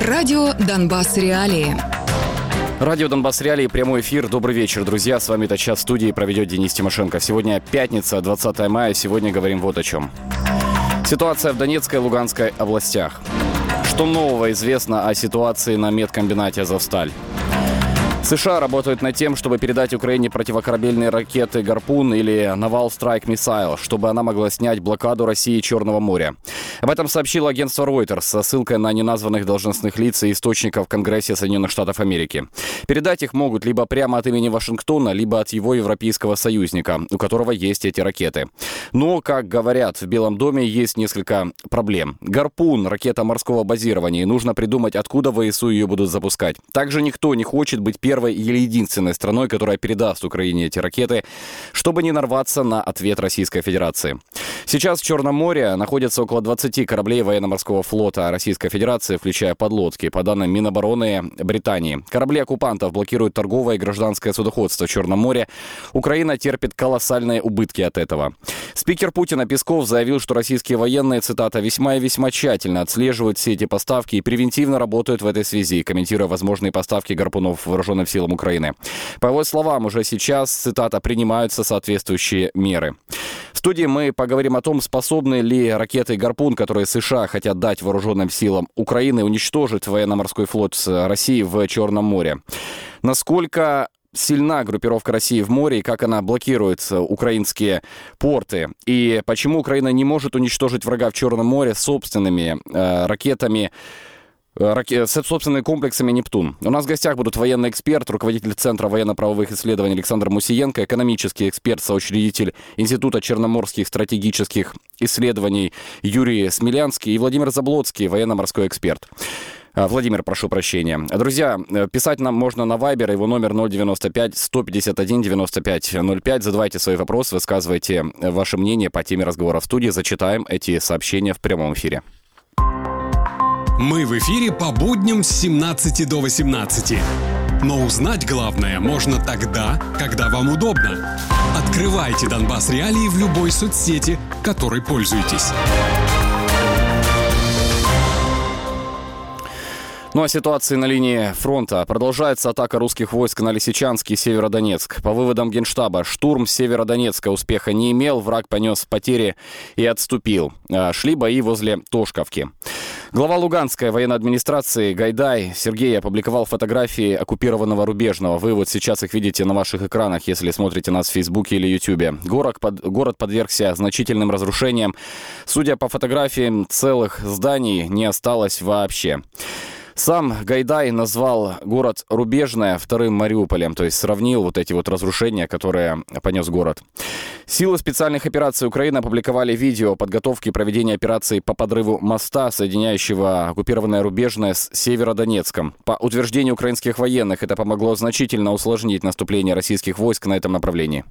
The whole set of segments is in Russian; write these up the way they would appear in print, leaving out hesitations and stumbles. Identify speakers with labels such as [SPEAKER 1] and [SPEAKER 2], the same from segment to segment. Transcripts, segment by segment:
[SPEAKER 1] Радио «Донбасс. Реалии».
[SPEAKER 2] Радио «Донбасс. Реалии», прямой эфир. Добрый вечер, друзья. С вами этот час в студии проведет Денис Тимошенко. Сегодня пятница, 20 мая. Сегодня говорим вот о чем. Ситуация в Донецкой и Луганской областях. Что нового известно о ситуации на медкомбинате «Азовсталь»? США работают над тем, чтобы передать Украине противокорабельные ракеты «Гарпун» или «Naval Strike Missile», чтобы она могла снять блокаду России Черного моря. Об этом сообщило агентство Reuters со ссылкой на неназванных должностных лиц и источников в Конгрессе Соединенных Штатов Америки. Передать их могут либо прямо от имени Вашингтона, либо от его европейского союзника, у которого есть эти ракеты. Но, как говорят в Белом доме, есть несколько проблем. «Гарпун» — ракета морского базирования, и нужно придумать, откуда ВСУ ее будут запускать. Также никто не хочет быть первой или единственной страной, которая передаст Украине эти ракеты, чтобы не нарваться на ответ Российской Федерации. Сейчас в Черном море находятся около 20 кораблей военно-морского флота Российской Федерации, включая подлодки, по данным Минобороны Британии. Корабли оккупантов блокируют торговое и гражданское судоходство в Черном море. Украина терпит колоссальные убытки от этого. Спикер Путина Песков заявил, что российские военные, цитата, «весьма и весьма тщательно отслеживают все эти поставки и превентивно работают в этой связи», комментируя возможные поставки гарпунов вооруженным силам Украины. По его словам, уже сейчас, цитата, «принимаются соответствующие меры». В студии мы поговорим о том, способны ли ракеты «Гарпун», которые США хотят дать вооруженным силам Украины, уничтожить военно-морской флот России в Черном море. Насколько сильна группировка России в море и как она блокирует украинские порты. И почему Украина не может уничтожить врага в Черном море собственными ракетами, с собственными комплексами «Нептун». У нас в гостях будут военный эксперт, руководитель Центра военно-правовых исследований Александр Мусиенко, экономический эксперт, соучредитель Института черноморских стратегических исследований Юрий Смелянский и Владимир Заблоцкий, военно-морской эксперт. Владимир, прошу прощения. Друзья, писать нам можно на Viber, его номер 095-151-95-05. Задавайте свои вопросы, высказывайте ваше мнение по теме разговора в студии. Зачитаем эти сообщения в прямом эфире.
[SPEAKER 3] Мы в эфире по будням с 17 до 18. Но узнать главное можно тогда, когда вам удобно. Открывайте «Донбасс. Реалии» в любой соцсети, которой пользуетесь.
[SPEAKER 2] Ну а ситуации на линии фронта. Продолжается атака русских войск на Лисичанск и Северодонецк. По выводам Генштаба, штурм Северодонецка успеха не имел, враг понес потери и отступил. Шли бои возле Тошковки. Глава Луганской военной администрации Гайдай Сергей опубликовал фотографии оккупированного Рубежного. Вы вот сейчас их видите на ваших экранах, если смотрите нас в Фейсбуке или Ютубе. Город подвергся значительным разрушениям. Судя по фотографиям, целых зданий не осталось вообще. Сам Гайдай назвал город Рубежное вторым Мариуполем, то есть сравнил вот эти вот разрушения, которые понес город. Силы специальных операций Украины опубликовали видео подготовки и проведения операции по подрыву моста, соединяющего оккупированное Рубежное с Северодонецком. По утверждению украинских военных, это помогло значительно усложнить наступление российских войск на этом направлении.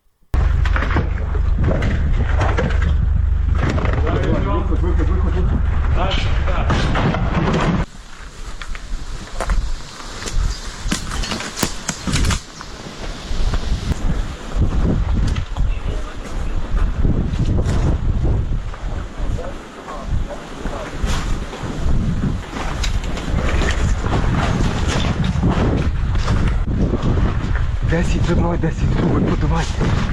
[SPEAKER 4] Десять за мною, 10 другой, подавай.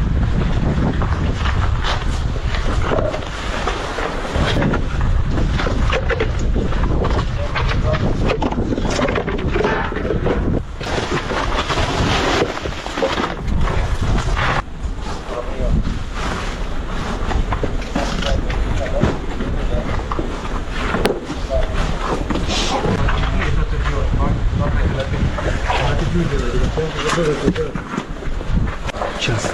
[SPEAKER 4] Сейчас.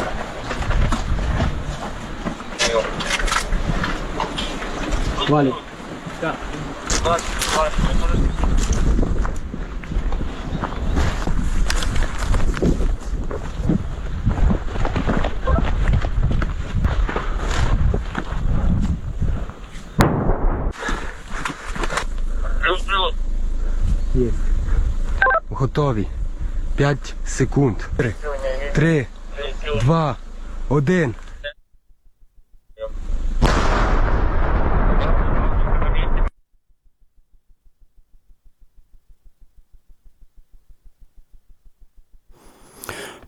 [SPEAKER 4] Валик. Да.
[SPEAKER 5] Плюс.
[SPEAKER 4] Є. Готові. 5 секунд. 3, 2, 1.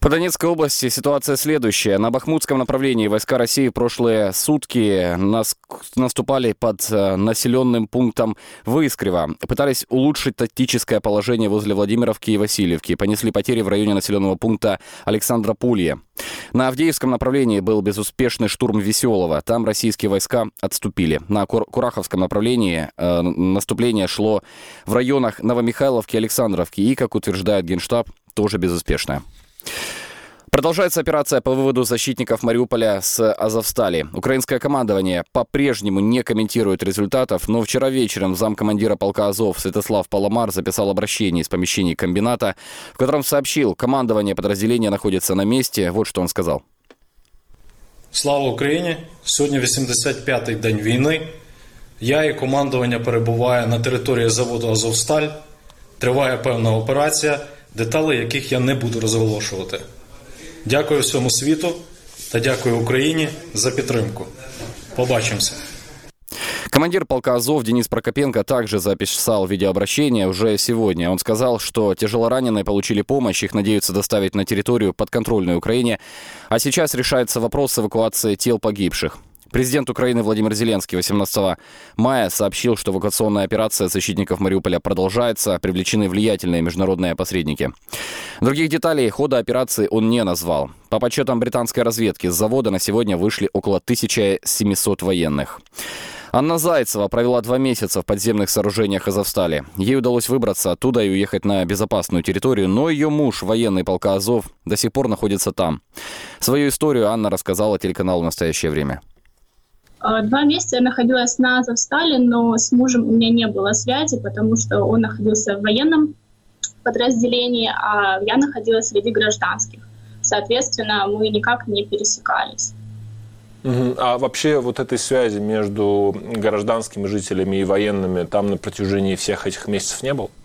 [SPEAKER 2] По Донецкой области ситуация следующая. На Бахмутском направлении войска России прошлые сутки наступали под населенным пунктом Выскрево. Пытались улучшить тактическое положение возле Владимировки и Васильевки. Понесли потери в районе населенного пункта Александрополье. На Авдеевском направлении был безуспешный штурм Веселого. Там российские войска отступили. На Кураховском направлении наступление шло в районах Новомихайловки и Александровки. И, как утверждает Генштаб, тоже безуспешное. Продолжается операция по выводу защитников Мариуполя с Азовстали. Украинское командование по-прежнему не комментирует результатов, но вчера вечером замкомандира полка Азов Святослав Паламар записал обращение из помещений комбината, в котором сообщил, командование подразделения находится на месте. Вот что он сказал.
[SPEAKER 5] Слава Україні! Сьогодні 85-й день війни. Я і командування перебуваю на території заводу Азовсталь. Триває певна операція, деталі яких я не буду розголошувати. Дякую всьому світу та дякую Україні за підтримку. Побачимося.
[SPEAKER 2] Командир полка Азов Денис Прокопенко также записал видеообращение уже сегодня. Он сказал, что тяжелораненые получили помощь, их надеются доставить на территорию подконтрольной Украине, а сейчас решается вопрос с эвакуацией тел погибших. Президент Украины Владимир Зеленский 18 мая сообщил, что эвакуационная операция защитников Мариуполя продолжается, привлечены влиятельные международные посредники. Других деталей хода операции он не назвал. По подсчетам британской разведки, с завода на сегодня вышли около 1700 военных. Анна Зайцева провела 2 месяца в подземных сооружениях Азовстали. Ей удалось выбраться оттуда и уехать на безопасную территорию, но ее муж, военный полка Азов, до сих пор находится там. Свою историю Анна рассказала телеканалу «Настоящее время».
[SPEAKER 6] 2 месяца я находилась на Азовстале, но с мужем у меня не было связи, потому что он находился в военном подразделении, а я находилась среди гражданских. Соответственно, мы никак не пересекались.
[SPEAKER 7] А вообще вот этой связи между гражданскими жителями и военными там на протяжении всех этих месяцев не было?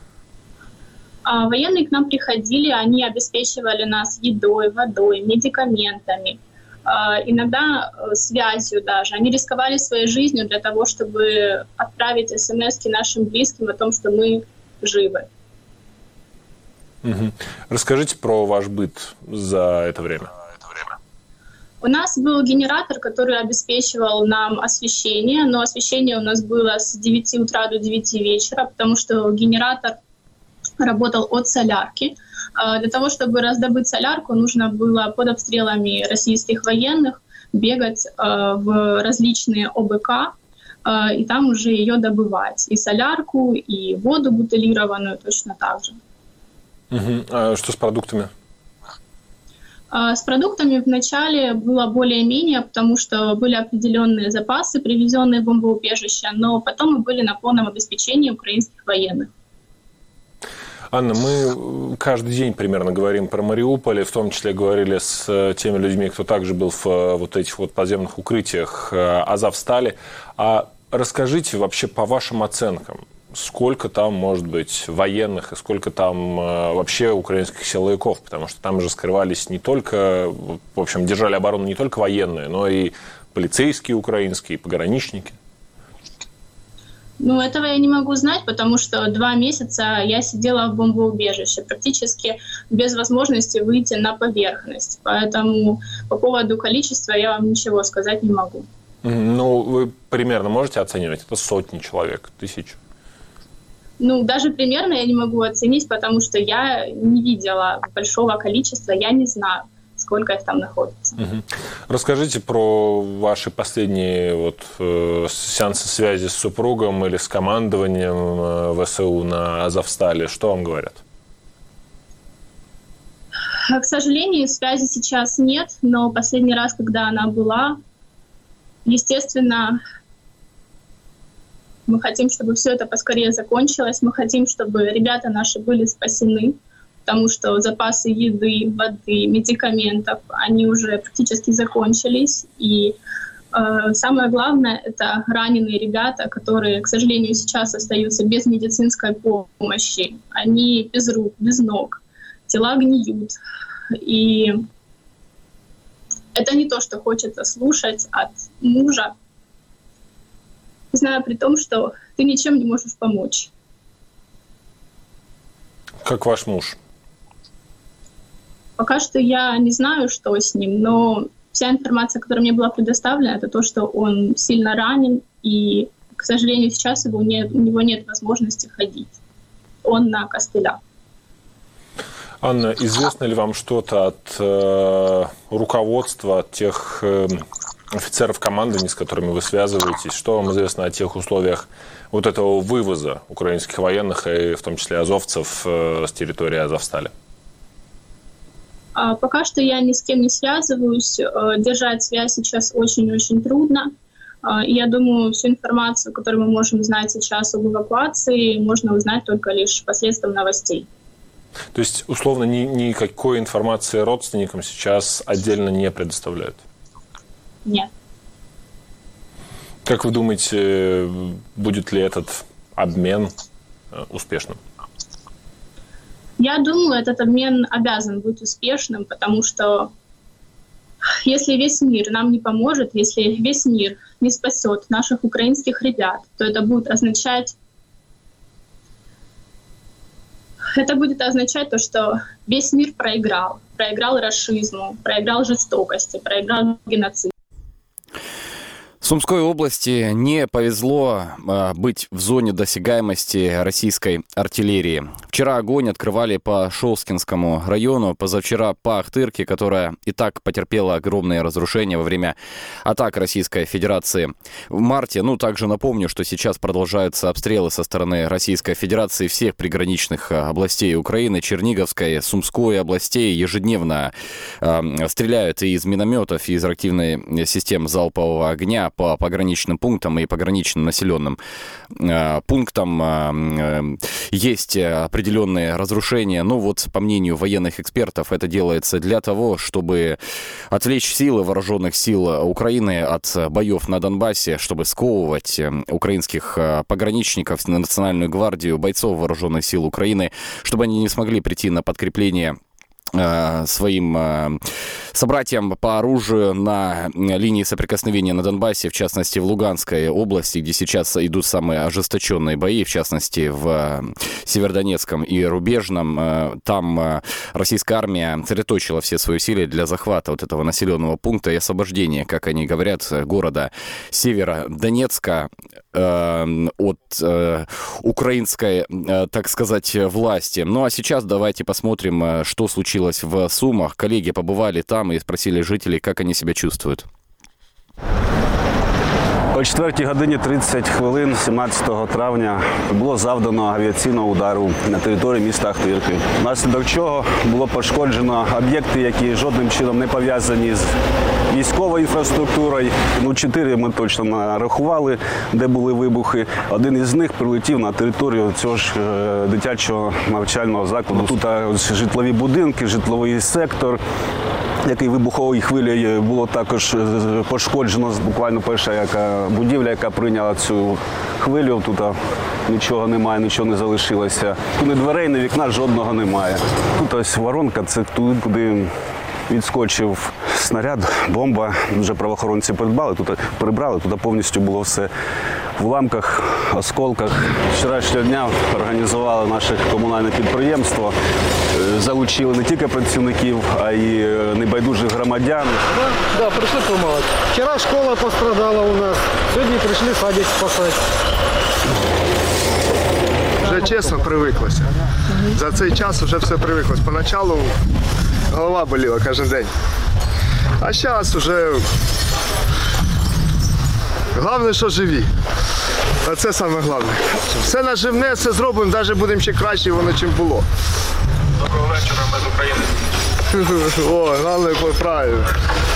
[SPEAKER 6] Военные к нам приходили, они обеспечивали нас едой, водой, медикаментами. Иногда связью даже. Они рисковали своей жизнью для того, чтобы отправить смс-ки нашим близким о том, что мы живы.
[SPEAKER 7] Расскажите про ваш быт за это время.
[SPEAKER 6] У нас был генератор, который обеспечивал нам освещение, но освещение у нас было с 9 утра до 9 вечера, потому что генератор работал от солярки. Для того, чтобы раздобыть солярку, нужно было под обстрелами российских военных бегать в различные ОБК и там уже ее добывать. И солярку, и воду бутилированную точно так же.
[SPEAKER 7] А что с продуктами?
[SPEAKER 6] С продуктами вначале было более-менее, потому что были определенные запасы, привезенные в бомбоубежище, но потом мы были на полном обеспечении украинских военных.
[SPEAKER 7] Анна, мы каждый день примерно говорим про Мариуполь, в том числе говорили с теми людьми, кто также был в вот этих вот подземных укрытиях Азовстали. А расскажите вообще по вашим оценкам, сколько там может быть военных и сколько там вообще украинских силовиков, потому что там же скрывались не только, в общем, держали оборону не только военные, но и полицейские украинские, пограничники.
[SPEAKER 6] Ну, этого я не могу знать, потому что 2 месяца я сидела в бомбоубежище, практически без возможности выйти на поверхность. Поэтому по поводу количества я вам ничего сказать не могу.
[SPEAKER 7] Ну, вы примерно можете оценивать? Это сотни человек, 1000?
[SPEAKER 6] Ну, даже примерно я не могу оценить, потому что я не видела большого количества, я не знаю, сколько их там находится.
[SPEAKER 7] Расскажите про ваши последние вот, сеансы связи с супругом или с командованием ВСУ на Азовстале. Что вам говорят?
[SPEAKER 6] К сожалению, связи сейчас нет, но последний раз, когда она была, естественно, мы хотим, чтобы все это поскорее закончилось. Мы хотим, чтобы ребята наши были спасены, потому что запасы еды, воды, медикаментов, они уже практически закончились. И самое главное — это раненые ребята, которые, к сожалению, сейчас остаются без медицинской помощи. Они без рук, без ног, тела гниют. И это не то, что хочется слушать от мужа, зная при том, что ты ничем не можешь помочь.
[SPEAKER 7] Как ваш муж?
[SPEAKER 6] Пока что я не знаю, что с ним, но вся информация, которая мне была предоставлена, это то, что он сильно ранен, и, к сожалению, сейчас у него нет возможности ходить. Он на костылях.
[SPEAKER 7] Анна, известно ли вам что-то от руководства, от тех офицеров командования, с которыми вы связываетесь? Что вам известно о тех условиях вот этого вывоза украинских военных, и в том числе азовцев, с территории Азовстали?
[SPEAKER 6] Пока что я ни с кем не связываюсь. Держать связь сейчас очень-очень трудно. Я думаю, всю информацию, которую мы можем знать сейчас об эвакуации, можно узнать только лишь посредством новостей.
[SPEAKER 7] То есть, условно, никакой информации родственникам сейчас отдельно не предоставляют?
[SPEAKER 6] Нет.
[SPEAKER 7] Как вы думаете, будет ли этот обмен успешным?
[SPEAKER 6] Я думаю, этот обмен обязан быть успешным, потому что если весь мир нам не поможет, если весь мир не спасет наших украинских ребят, то это будет означать то, что весь мир проиграл. Проиграл рашизму, проиграл жестокости, проиграл геноцид.
[SPEAKER 2] Сумской области не повезло быть в зоне досягаемости российской артиллерии. Вчера огонь открывали по Шолскинскому району, позавчера по Ахтырке, которая и так потерпела огромные разрушения во время атак Российской Федерации. В марте, также напомню, что сейчас продолжаются обстрелы со стороны Российской Федерации всех приграничных областей Украины, Черниговской, Сумской областей. Ежедневно стреляют и из минометов, и из реактивной системы залпового огня по пограничным пунктам и пограничным населенным пунктам. Есть определенные разрушения. По мнению военных экспертов, это делается для того, чтобы отвлечь силы вооруженных сил Украины от боев на Донбассе, чтобы сковывать украинских пограничников, Национальную гвардию, бойцов вооруженных сил Украины, чтобы они не смогли прийти на подкрепление своим собратьям по оружию на линии соприкосновения на Донбассе, в частности в Луганской области, где сейчас идут самые ожесточенные бои, в частности в Северодонецком и Рубежном. Там российская армия сосредоточила все свои усилия для захвата вот этого населенного пункта и освобождения, как они говорят, города Северодонецка от украинской, так сказать, власти. А сейчас давайте посмотрим, что случилось в Сумах. Коллеги побывали там и спросили жителей, как они себя чувствуют.
[SPEAKER 8] О 4 годині 30 хвилин 17 травня було завдано авіаційного удару на території міста Ахтирки, внаслідок чого було пошкоджено об'єкти, які жодним чином не пов'язані з військовою інфраструктурою. 4 ми точно нарахували, де були вибухи. Один із них прилетів на територію цього ж дитячого навчального закладу. Тут житлові будинки, житловий сектор, який вибуховою хвилею було також пошкоджено. Буквально перша будівля, яка прийняла цю хвилю. Тут нічого немає, нічого не залишилося. Тут ні дверей, ні вікна, жодного немає. Тут ось воронка, це туди, куди відскочив снаряд, бомба. Вже правоохоронці прибрали, тут повністю було все в уламках, осколках. Вчорашнього дня організували наше комунальне підприємство, залучили не тільки працівників, а й небайдужих громадян.
[SPEAKER 9] Да, пришли допомагати. Вчора школа пострадала у нас, сьогодні прийшли садик спасати.
[SPEAKER 10] Вже чесно привиклося. За цей час вже все привиклося. Поначалу голова боліла кожен день. А зараз вже головне, що живі. А це саме головне. Все наживне, все зробимо, навіть будемо ще краще воно, чим було.
[SPEAKER 7] Доброго вечора, ми з України.
[SPEAKER 10] О, головне, правильно.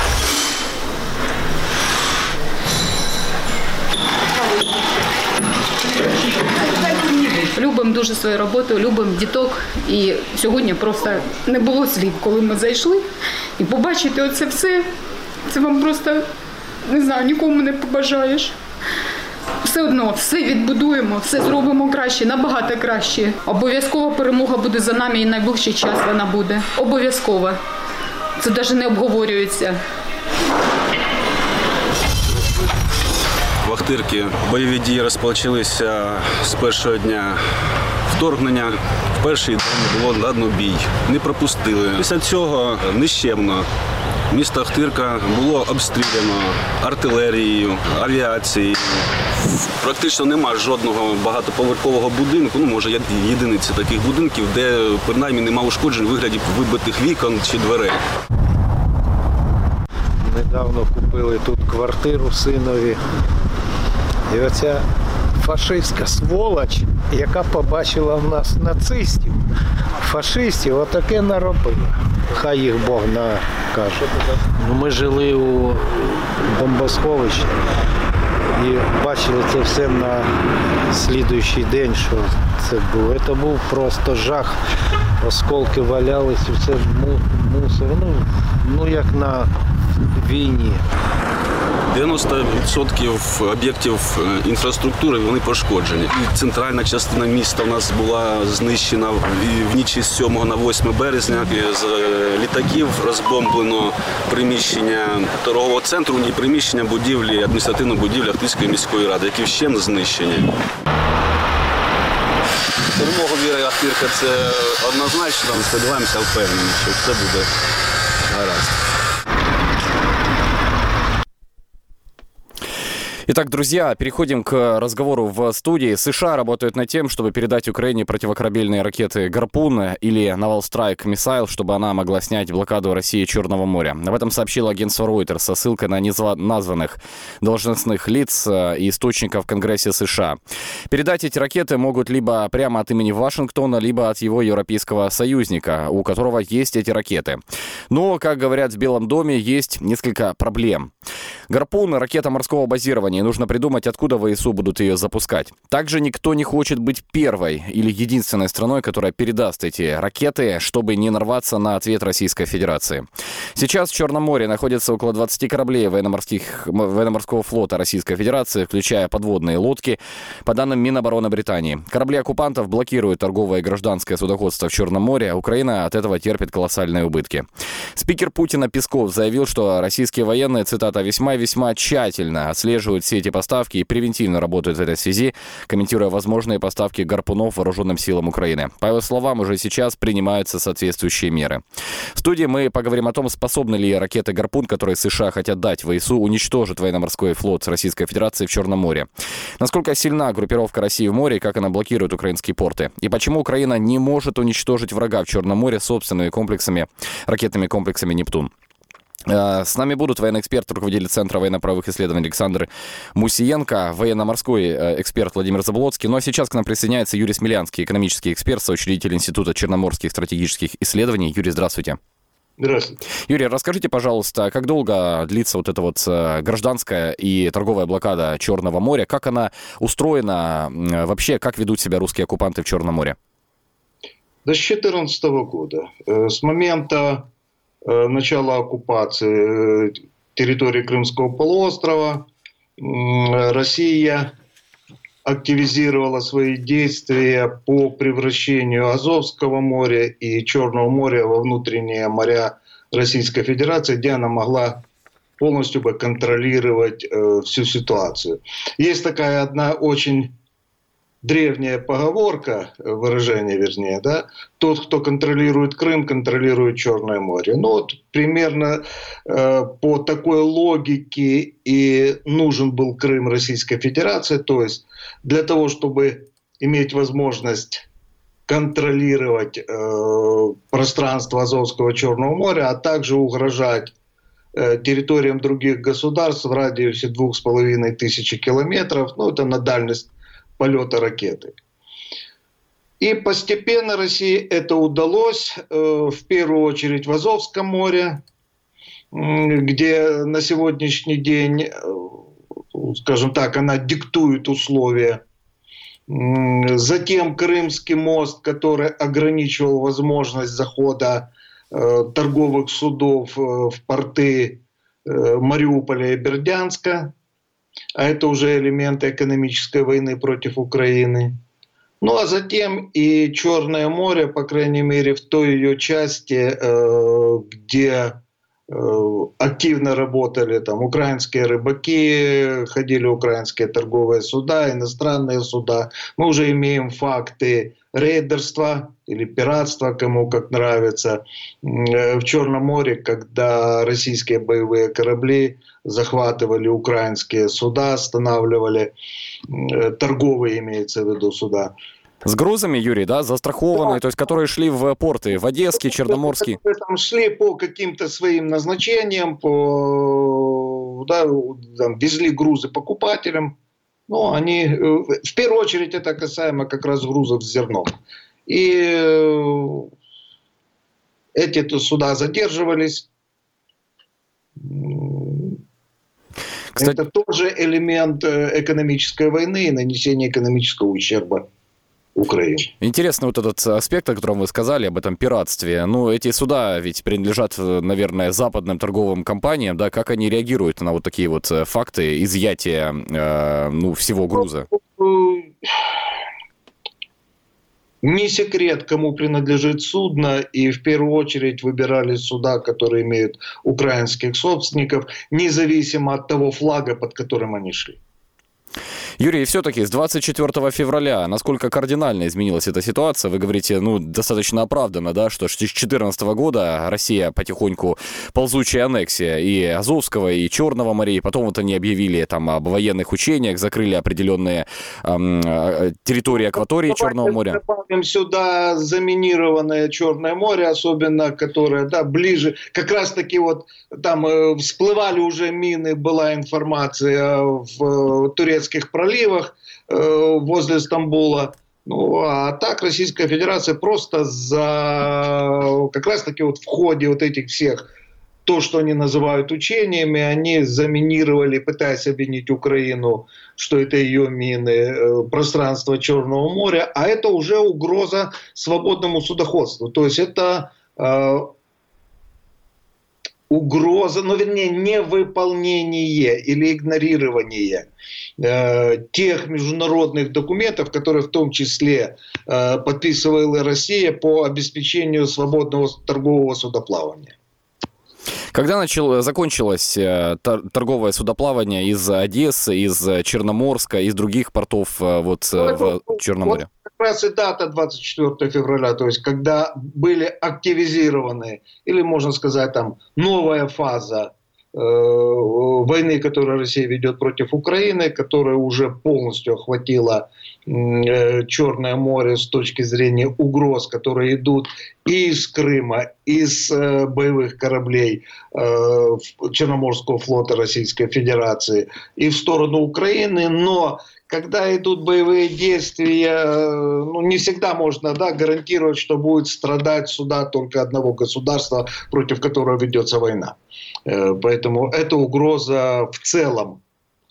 [SPEAKER 11] Любимо дуже свою роботу, любимо діток. І сьогодні просто не було слів, коли ми зайшли. І побачити оце все, це вам просто, не знаю, нікому не побажаєш. Все одно, все відбудуємо, все зробимо краще, набагато краще. Обов'язково перемога буде за нами і найближчий час вона буде. Обов'язково. Це навіть не обговорюється.
[SPEAKER 8] В Ахтирки. Бойові дії розпочалися з першого дня вторгнення. В перший день було надано бій. Не пропустили. Після цього нищемно місто Ахтирка було обстріляно артилерією, авіацією. Практично нема жодного багатоповерхового будинку, може єдиниці таких будинків, де принаймні нема ушкоджень у вигляді вибитих вікон чи дверей.
[SPEAKER 9] Недавно купили тут квартиру синові. І оця фашистська сволоч, яка побачила в нас нацистів, фашистів, отаке наробила. Хай їх Бог накаже. Ми жили у бомбосховищі і бачили це все на слідуючий день, що це було. Це був просто жах. Осколки валялись, і все мусор. Ну як на війні.
[SPEAKER 8] 90% об'єктів інфраструктури вони пошкоджені. І центральна частина міста у нас була знищена в ніч з 7 на 8 березня. З літаків розбомблено приміщення торгового центру і приміщення будівлі, адміністративної будівлі Ахтирської міської ради, які вщент знищені. Перемогу віри Ахтирка – це однозначно, сподіваємося, впевнені, що все буде гаразд.
[SPEAKER 2] Итак, друзья, переходим к разговору в студии. США работают над тем, чтобы передать Украине противокорабельные ракеты «Гарпун» или «Naval Strike Missile», чтобы она могла снять блокаду России Черного моря. Об этом сообщило агентство Reuters со ссылкой на названных должностных лиц и источников в Конгрессе США. Передать эти ракеты могут либо прямо от имени Вашингтона, либо от его европейского союзника, у которого есть эти ракеты. Но, как говорят в Белом доме, есть несколько проблем. «Гарпун» — ракета морского базирования. Нужно придумать, откуда ВСУ будут ее запускать. Также никто не хочет быть первой или единственной страной, которая передаст эти ракеты, чтобы не нарваться на ответ Российской Федерации. Сейчас в Черном море находится около 20 кораблей военно-морского флота Российской Федерации, включая подводные лодки, по данным Минобороны Британии. Корабли оккупантов блокируют торговое и гражданское судоходство в Черном море, а Украина от этого терпит колоссальные убытки. Спикер Путина Песков заявил, что российские военные, цитата, весьма тщательно отслеживают все эти поставки и превентивно работают в этой связи, комментируя возможные поставки гарпунов вооруженным силам Украины. По его словам, уже сейчас принимаются соответствующие меры. В студии мы поговорим о том, способны ли ракеты «Гарпун», которые США хотят дать ВСУ, уничтожить военно-морской флот Российской Федерации в Черном море. Насколько сильна группировка России в море и как она блокирует украинские порты. И почему Украина не может уничтожить врага в Черном море собственными комплексами, ракетными комплексами «Нептун». С нами будут военный эксперт, руководитель Центра военно-правовых исследований Александр Мусиенко, военно-морской эксперт Владимир Заболоцкий. Ну а сейчас к нам присоединяется Юрий Смелянский, экономический эксперт, соучредитель Института черноморских стратегических исследований. Юрий, здравствуйте.
[SPEAKER 12] Здравствуйте.
[SPEAKER 2] Юрий, расскажите, пожалуйста, как долго длится вот эта вот гражданская и торговая блокада Черного моря? Как она устроена вообще? Как ведут себя русские оккупанты в Черном море?
[SPEAKER 12] С 2014 года. С момента начала оккупации территории Крымского полуострова Россия активизировала свои действия по превращению Азовского моря и Черного моря во внутренние моря Российской Федерации, где она могла полностью контролировать всю ситуацию. Есть такая одна очень древняя поговорка, выражение вернее, да, тот, кто контролирует Крым, контролирует Черное море. Ну вот примерно по такой логике и нужен был Крым Российской Федерации, то есть для того, чтобы иметь возможность контролировать пространство Азовского Черного моря, а также угрожать территориям других государств в радиусе 2500 километров, ну это на дальность полета ракеты. И постепенно России это удалось, в первую очередь в Азовском море, где на сегодняшний день, скажем так, она диктует условия. Затем Крымский мост, который ограничивал возможность захода торговых судов в порты Мариуполя и Бердянска. А это уже элементы экономической войны против Украины. Ну а затем и Черное море, по крайней мере, в той ее части, где активно работали там украинские рыбаки, ходили украинские торговые суда, иностранные суда. Мы уже имеем факты рейдерства или пиратства, кому как нравится, в Черном море, когда российские боевые корабли захватывали украинские суда, останавливали, торговые имеется в виду суда.
[SPEAKER 2] С грузами, Юрий, да, застрахованные, да, то есть которые шли в порты, в Одесский, Черноморский.
[SPEAKER 12] Там шли по каким-то своим назначениям, там, везли грузы покупателям. Но они, в первую очередь, это касаемо как раз грузов с зерном. И эти суда задерживались. Кстати, это тоже элемент экономической войны и нанесения экономического ущерба Украины.
[SPEAKER 2] Интересный вот этот аспект, о котором вы сказали, об этом пиратстве. Ну, эти суда ведь принадлежат, наверное, западным торговым компаниям, да, как они реагируют на вот такие вот факты изъятия, всего груза?
[SPEAKER 12] Не секрет, кому принадлежит судно, и в первую очередь выбирали суда, которые имеют украинских собственников, независимо от того флага, под которым они шли.
[SPEAKER 2] Юрий, все-таки с 24 февраля насколько кардинально изменилась эта ситуация? Вы говорите, достаточно оправданно, да, что с 2014 года Россия потихоньку ползучая аннексия и Азовского, и Черного морей. Потом вот они объявили там об военных учениях, закрыли определенные территории акватории Черного моря.
[SPEAKER 12] Добавим сюда заминированное Черное море, особенно которое, да, ближе, как раз таки вот там всплывали уже мины, была информация в турецких проливах возле Стамбула. А так Российская Федерация просто как раз таки вот в ходе вот этих всех, то, что они называют учениями, они заминировали, пытаясь обвинить Украину, что это ее мины, пространство Черного моря, а это уже угроза свободному судоходству. То есть это угроза, невыполнение или игнорирование тех международных документов, которые в том числе подписывала Россия по обеспечению свободного торгового судоплавания.
[SPEAKER 2] Когда закончилось торговое судоплавание из Одессы, из Черноморска, из других портов в Черном море?
[SPEAKER 12] Как раз и дата 24 февраля, то есть когда были активизированы, или можно сказать там новая фаза войны, которую Россия ведет против Украины, которая уже полностью охватила Черное море с точки зрения угроз, которые идут и из Крыма, из боевых кораблей Черноморского флота Российской Федерации, и в сторону Украины, но когда идут боевые действия, не всегда можно, да, гарантировать, что будет страдать суда только одного государства, против которого ведется война. Поэтому это угроза в целом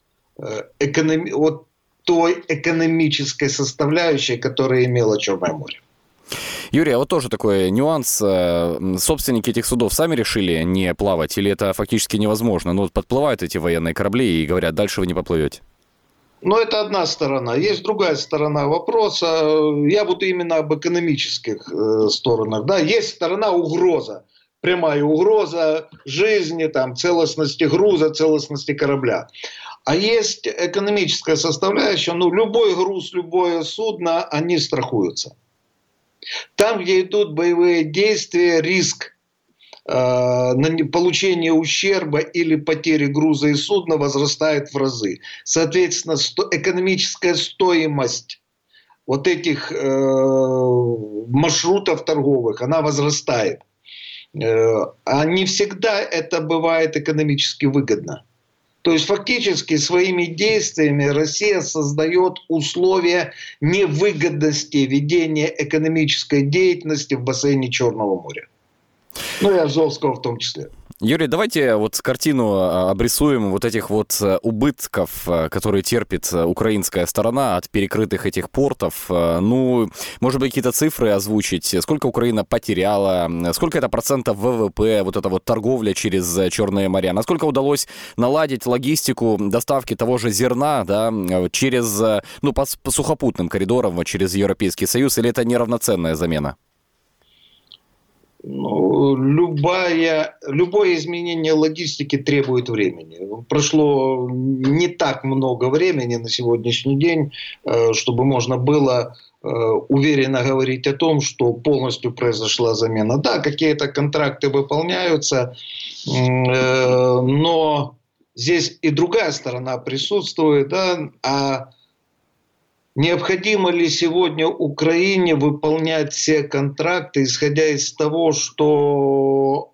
[SPEAKER 12] той экономической составляющей, которая имела Черное море.
[SPEAKER 2] Юрий, а вот тоже такой нюанс. Собственники этих судов сами решили не плавать, или это фактически невозможно? Подплывают эти военные корабли и говорят, дальше вы не поплывете.
[SPEAKER 12] Но это одна сторона. Есть другая сторона вопроса. Я буду именно об экономических сторонах. Да? Есть сторона угроза. Прямая угроза жизни, там, целостности груза, целостности корабля. А есть экономическая составляющая. Любой груз, любое судно, они страхуются. Там, где идут боевые действия, риск получения ущерба или потери груза и судна возрастает в разы. Соответственно, экономическая стоимость вот этих маршрутов торговых, она возрастает. А не всегда это бывает экономически выгодно. То есть фактически своими действиями Россия создает условия невыгодности ведения экономической деятельности в бассейне Черного моря. И Азовского в том числе.
[SPEAKER 2] Юрий, давайте картину обрисуем этих убытков, которые терпит украинская сторона от перекрытых этих портов. Может быть, какие-то цифры озвучить? Сколько Украина потеряла? Сколько это процентов ВВП? Эта торговля через Черные моря? Насколько удалось наладить логистику доставки того же зерна, да, через, по сухопутным коридорам, через Европейский Союз? Или это неравноценная замена?
[SPEAKER 12] Любое изменение логистики требует времени. Прошло не так много времени на сегодняшний день, чтобы можно было уверенно говорить о том, что полностью произошла замена. Да, какие-то контракты выполняются, но здесь и другая сторона присутствует, да, а необходимо ли сегодня Украине выполнять все контракты, исходя из того, что,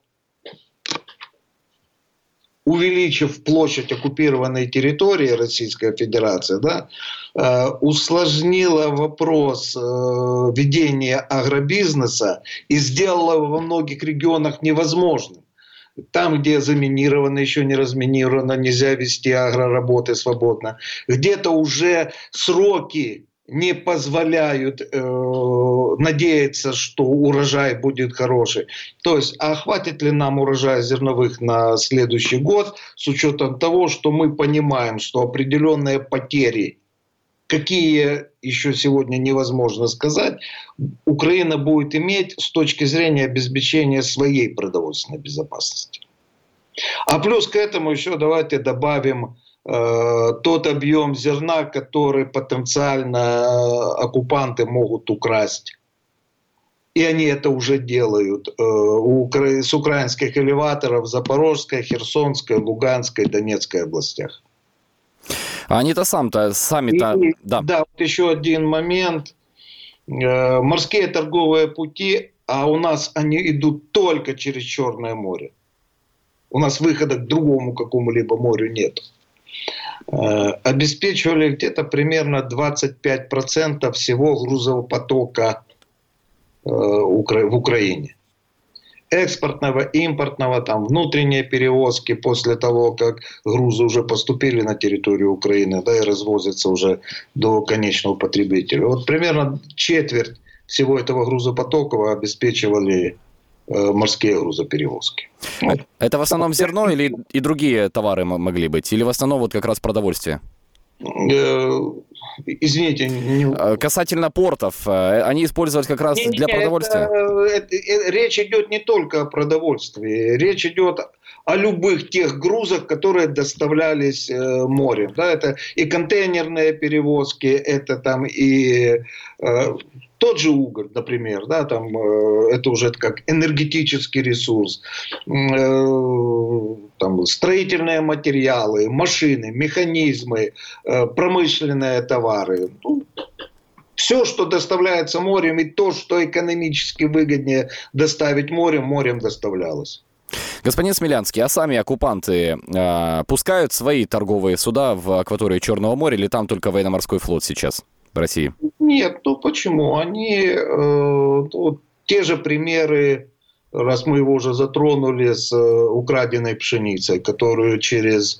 [SPEAKER 12] увеличив площадь оккупированной территории Российской Федерации, да, усложнила вопрос ведения агробизнеса и сделала во многих регионах невозможным. Там, где заминировано, еще не разминировано, нельзя вести агроработы свободно. Где-то уже сроки не позволяют надеяться, что урожай будет хороший. То есть, а хватит ли нам урожая зерновых на следующий год, с учетом того, что мы понимаем, что определенные потери, какие еще сегодня невозможно сказать, Украина будет иметь с точки зрения обеспечения своей продовольственной безопасности. А плюс к этому еще давайте добавим тот объем зерна, который потенциально оккупанты могут украсть. И они это уже делают с украинских элеваторов в Запорожской, Херсонской, Луганской, Донецкой областях.
[SPEAKER 2] А они-то сами-то...
[SPEAKER 12] Да, вот еще один момент. Морские торговые пути, а у нас они идут только через Черное море. У нас выхода к другому какому-либо морю нет. Обеспечивали где-то примерно 25% всего грузопотока в Украине. Экспортного, импортного, там, внутренние перевозки после того, как грузы уже поступили на территорию Украины, да, и развозятся уже до конечного потребителя. Вот примерно четверть всего этого грузопотока обеспечивали морские грузоперевозки.
[SPEAKER 2] Это в основном зерно или и другие товары могли быть? Или в основном вот как раз продовольствие?
[SPEAKER 12] Извините.
[SPEAKER 2] Касательно портов, они использовались как раз для продовольствия?
[SPEAKER 12] Речь идет не только о продовольствии. Речь идет о любых тех грузах, которые доставлялись морем. Да, это и контейнерные перевозки, это там и тот же уголь, например, да, там, это уже как энергетический ресурс, там, строительные материалы, машины, механизмы, промышленные товары. Ну, все, что доставляется морем, и то, что экономически выгоднее доставить морем доставлялось.
[SPEAKER 2] Господин Смелянский, а сами оккупанты пускают свои торговые суда в акваторию Черного моря, или там только военно-морской флот сейчас в России?
[SPEAKER 12] Нет, ну почему? Они, те же примеры, раз мы его уже затронули, с украденной пшеницей, которую через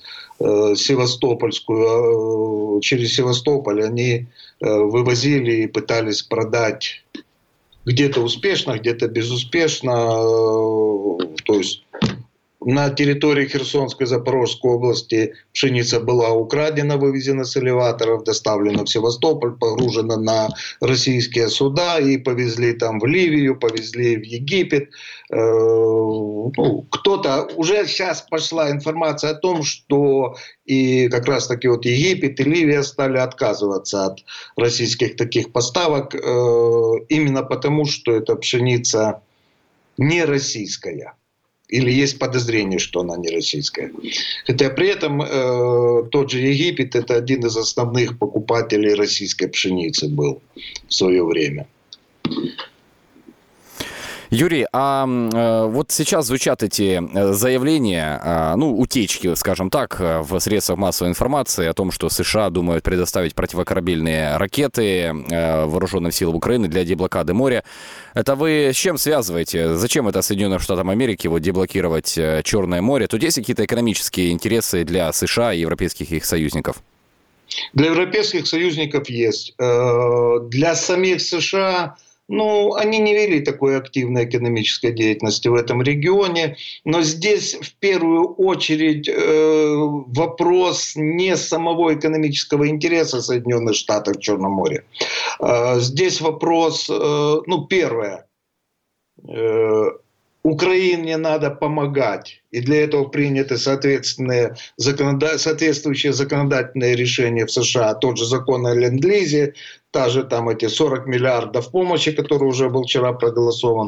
[SPEAKER 12] Севастополь они вывозили и пытались продать где-то успешно, где-то безуспешно. То есть на территории Херсонской, Запорожской области пшеница была украдена, вывезена с элеваторов, доставлена в Севастополь, погружена на российские суда и повезли там в Ливию, повезли в Египет. Ну, кто-то, уже сейчас пошла информация о том, что и как раз таки вот Египет и Ливия стали отказываться от российских таких поставок именно потому, что эта пшеница не российская. Или есть подозрение, что она не российская. Хотя при этом тот же Египет — это один из основных покупателей российской пшеницы был в свое время.
[SPEAKER 2] Юрий, а вот сейчас звучат эти заявления, ну, утечки, скажем так, в средствах массовой информации о том, что США думают предоставить противокорабельные ракеты вооруженным силам Украины для деблокады моря. Это вы с чем связываете? Зачем это Соединенным Штатам Америки вот деблокировать Черное море? Тут есть какие-то экономические интересы для США и европейских их союзников?
[SPEAKER 12] Для европейских союзников есть. Для самих США... Ну, они не вели такой активной экономической деятельности в этом регионе, но здесь в первую очередь вопрос не самого экономического интереса Соединенных Штатов в Черном море. Здесь вопрос, ну, первое, Украине надо помогать, и для этого приняты соответствующие законодательные решения в США, тот же закон о ленд-лизе, та же там эти 40 миллиардов помощи, который уже был вчера проголосован.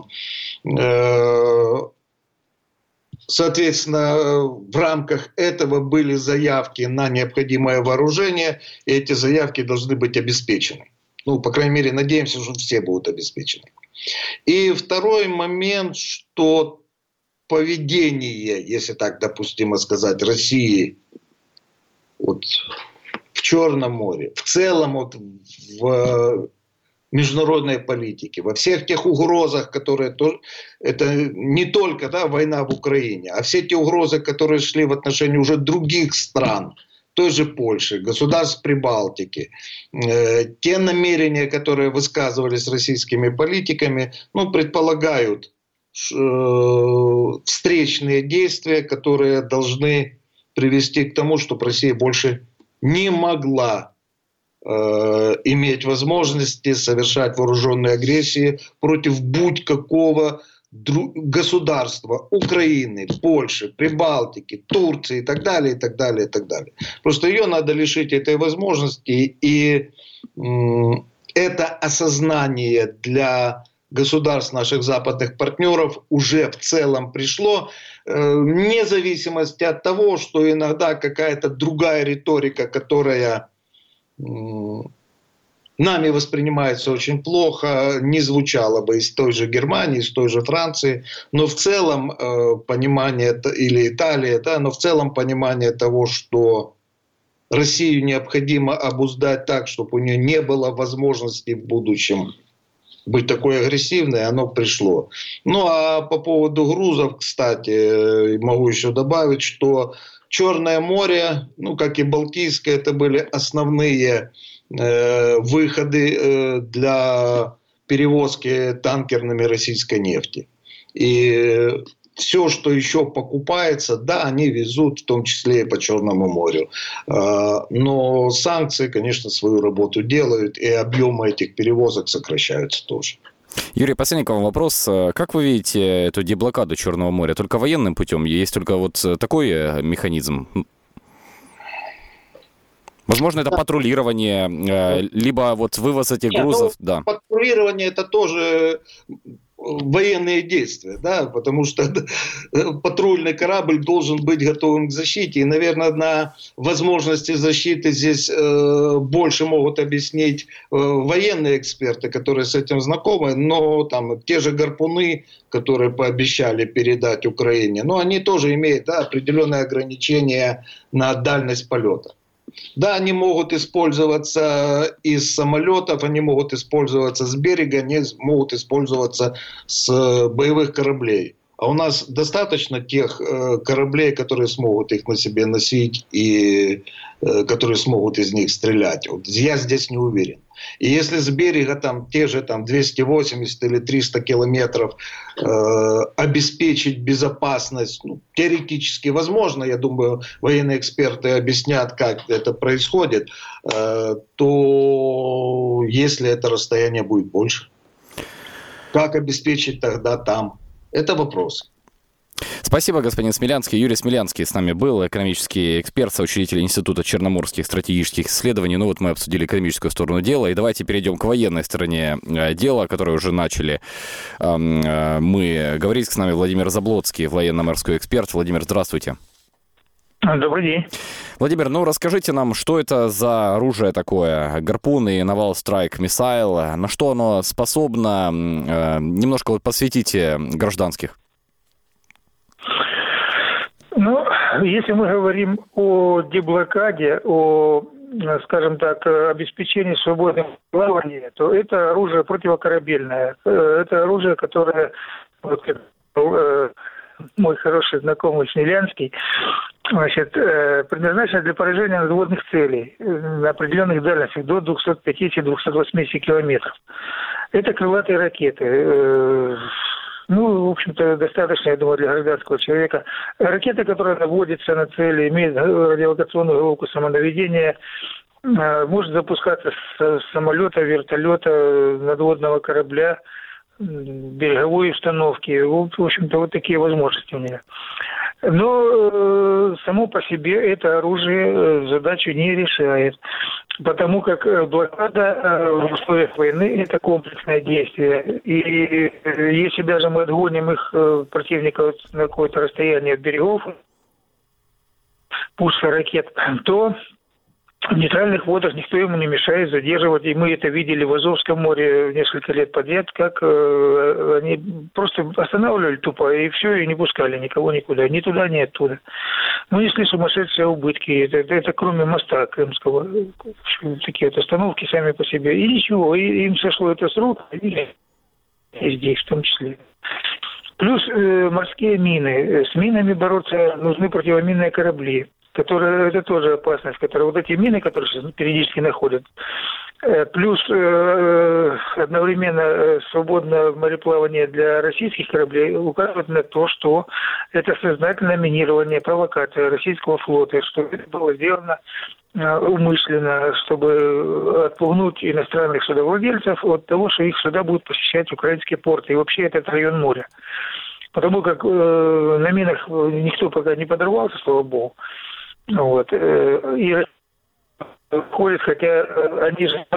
[SPEAKER 12] Соответственно, в рамках этого были заявки на необходимое вооружение, и эти заявки должны быть обеспечены. Ну, по крайней мере, надеемся, что все будут обеспечены. И второй момент, что поведение, если так допустимо сказать, России вот, в Черном море, в целом вот, в международной политике, во всех тех угрозах, которые... Это не только война в Украине, а все те угрозы, которые шли в отношении уже других стран, той же Польши, государств Прибалтики, те намерения, которые высказывались российскими политиками, предполагают встречные действия, которые должны привести к тому, чтобы Россия больше не могла иметь возможности совершать вооруженные агрессии против будь какого государства, Украины, Польши, Прибалтики, Турции и так далее, и так далее, и так далее. Просто ее надо лишить этой возможности, и это осознание для государств, наших западных партнеров, уже в целом пришло, вне зависимости от того, что иногда какая-то другая риторика, которая нами воспринимается очень плохо, не звучало бы из той же Германии, из той же Франции, но в целом понимание, или Италии, но в целом понимание того, что Россию необходимо обуздать так, чтобы у нее не было возможности в будущем быть такой агрессивной, оно пришло. Ну а по поводу грузов, кстати, могу еще добавить, что Черное море, как и Балтийское, это были основные выходы для перевозки танкерными российской нефти. И все, что еще покупается, да, они везут, в том числе и по Черному морю. Но санкции, конечно, свою работу делают, и объемы этих перевозок сокращаются тоже.
[SPEAKER 2] Юрий, последний к вам вопрос. Как вы видите эту деблокаду Черного моря? Только военным путем? Есть только вот такой механизм? Возможно, это патрулирование, либо вот вывоз этих грузов. Да.
[SPEAKER 12] Патрулирование – это тоже военные действия, да, потому что патрульный корабль должен быть готовым к защите. И, наверное, на возможности защиты здесь больше могут объяснить военные эксперты, которые с этим знакомы, но там те же гарпуны, которые пообещали передать Украине, но они тоже имеют определенные ограничения на дальность полета. Да, они могут использоваться из самолетов, они могут использоваться с берега, они могут использоваться с боевых кораблей. А у нас достаточно тех кораблей, которые смогут их на себе носить и которые смогут из них стрелять. Вот я здесь не уверен. И если с берега те же 280 или 300 километров обеспечить безопасность, теоретически возможно, я думаю, военные эксперты объяснят, как это происходит, то если это расстояние будет больше, как обеспечить тогда там? Это вопрос.
[SPEAKER 2] Спасибо, господин Смелянский. Юрий Смелянский с нами был, экономический эксперт, соучредитель Института черноморских стратегических исследований. Вот мы обсудили экономическую сторону дела. И давайте перейдем к военной стороне дела, которое уже начали мы говорить. С нами Владимир Заблоцкий, военно-морской эксперт. Владимир, здравствуйте.
[SPEAKER 13] Добрый день.
[SPEAKER 2] Владимир, расскажите нам, что это за оружие такое? Гарпун и Naval Strike Missile. На что оно способно? Немножко посвятите гражданских.
[SPEAKER 13] Если мы говорим о деблокаде, о, скажем так, обеспечении свободного плавания, то это оружие противокорабельное. Это оружие, которое, мой хороший знакомый Смелянский, предназначено для поражения надводных целей на определенных дальностях до 250-280 километров. Это крылатые ракеты. В общем-то, достаточно, я думаю, для гражданского человека. Ракета, которая наводится на цели, имеет радиолокационную головку самонаведения, может запускаться с самолета, вертолета, надводного корабля. береговой установки. В общем-то, вот такие возможности у меня. Но само по себе это оружие задачу не решает, потому как блокада в условиях войны – это комплексное действие. И если даже мы отгоним их противника на какое-то расстояние от берегов, пуска ракет, то в нейтральных водах никто ему не мешает задерживать. И мы это видели в Азовском море несколько лет подряд, как они просто останавливали тупо, и все, и не пускали никого никуда, ни туда, ни оттуда. Мы несли сумасшедшие убытки. Это кроме моста Крымского. Такие вот остановки сами по себе. И ничего, и им сошло это с рук, и здесь в том числе. Плюс морские мины. С минами бороться нужны противоминные корабли. Это тоже опасность, вот эти мины, которые сейчас периодически находят, плюс одновременно свободное мореплавание для российских кораблей указывает на то, что это сознательное минирование, провокация российского флота, что это было сделано умышленно, чтобы отпугнуть иностранных судовладельцев от того, что их суда будут посещать украинские порты и вообще этот район моря. Потому как на минах никто пока не подорвался, слава богу. Вот. И ходят, хотя они же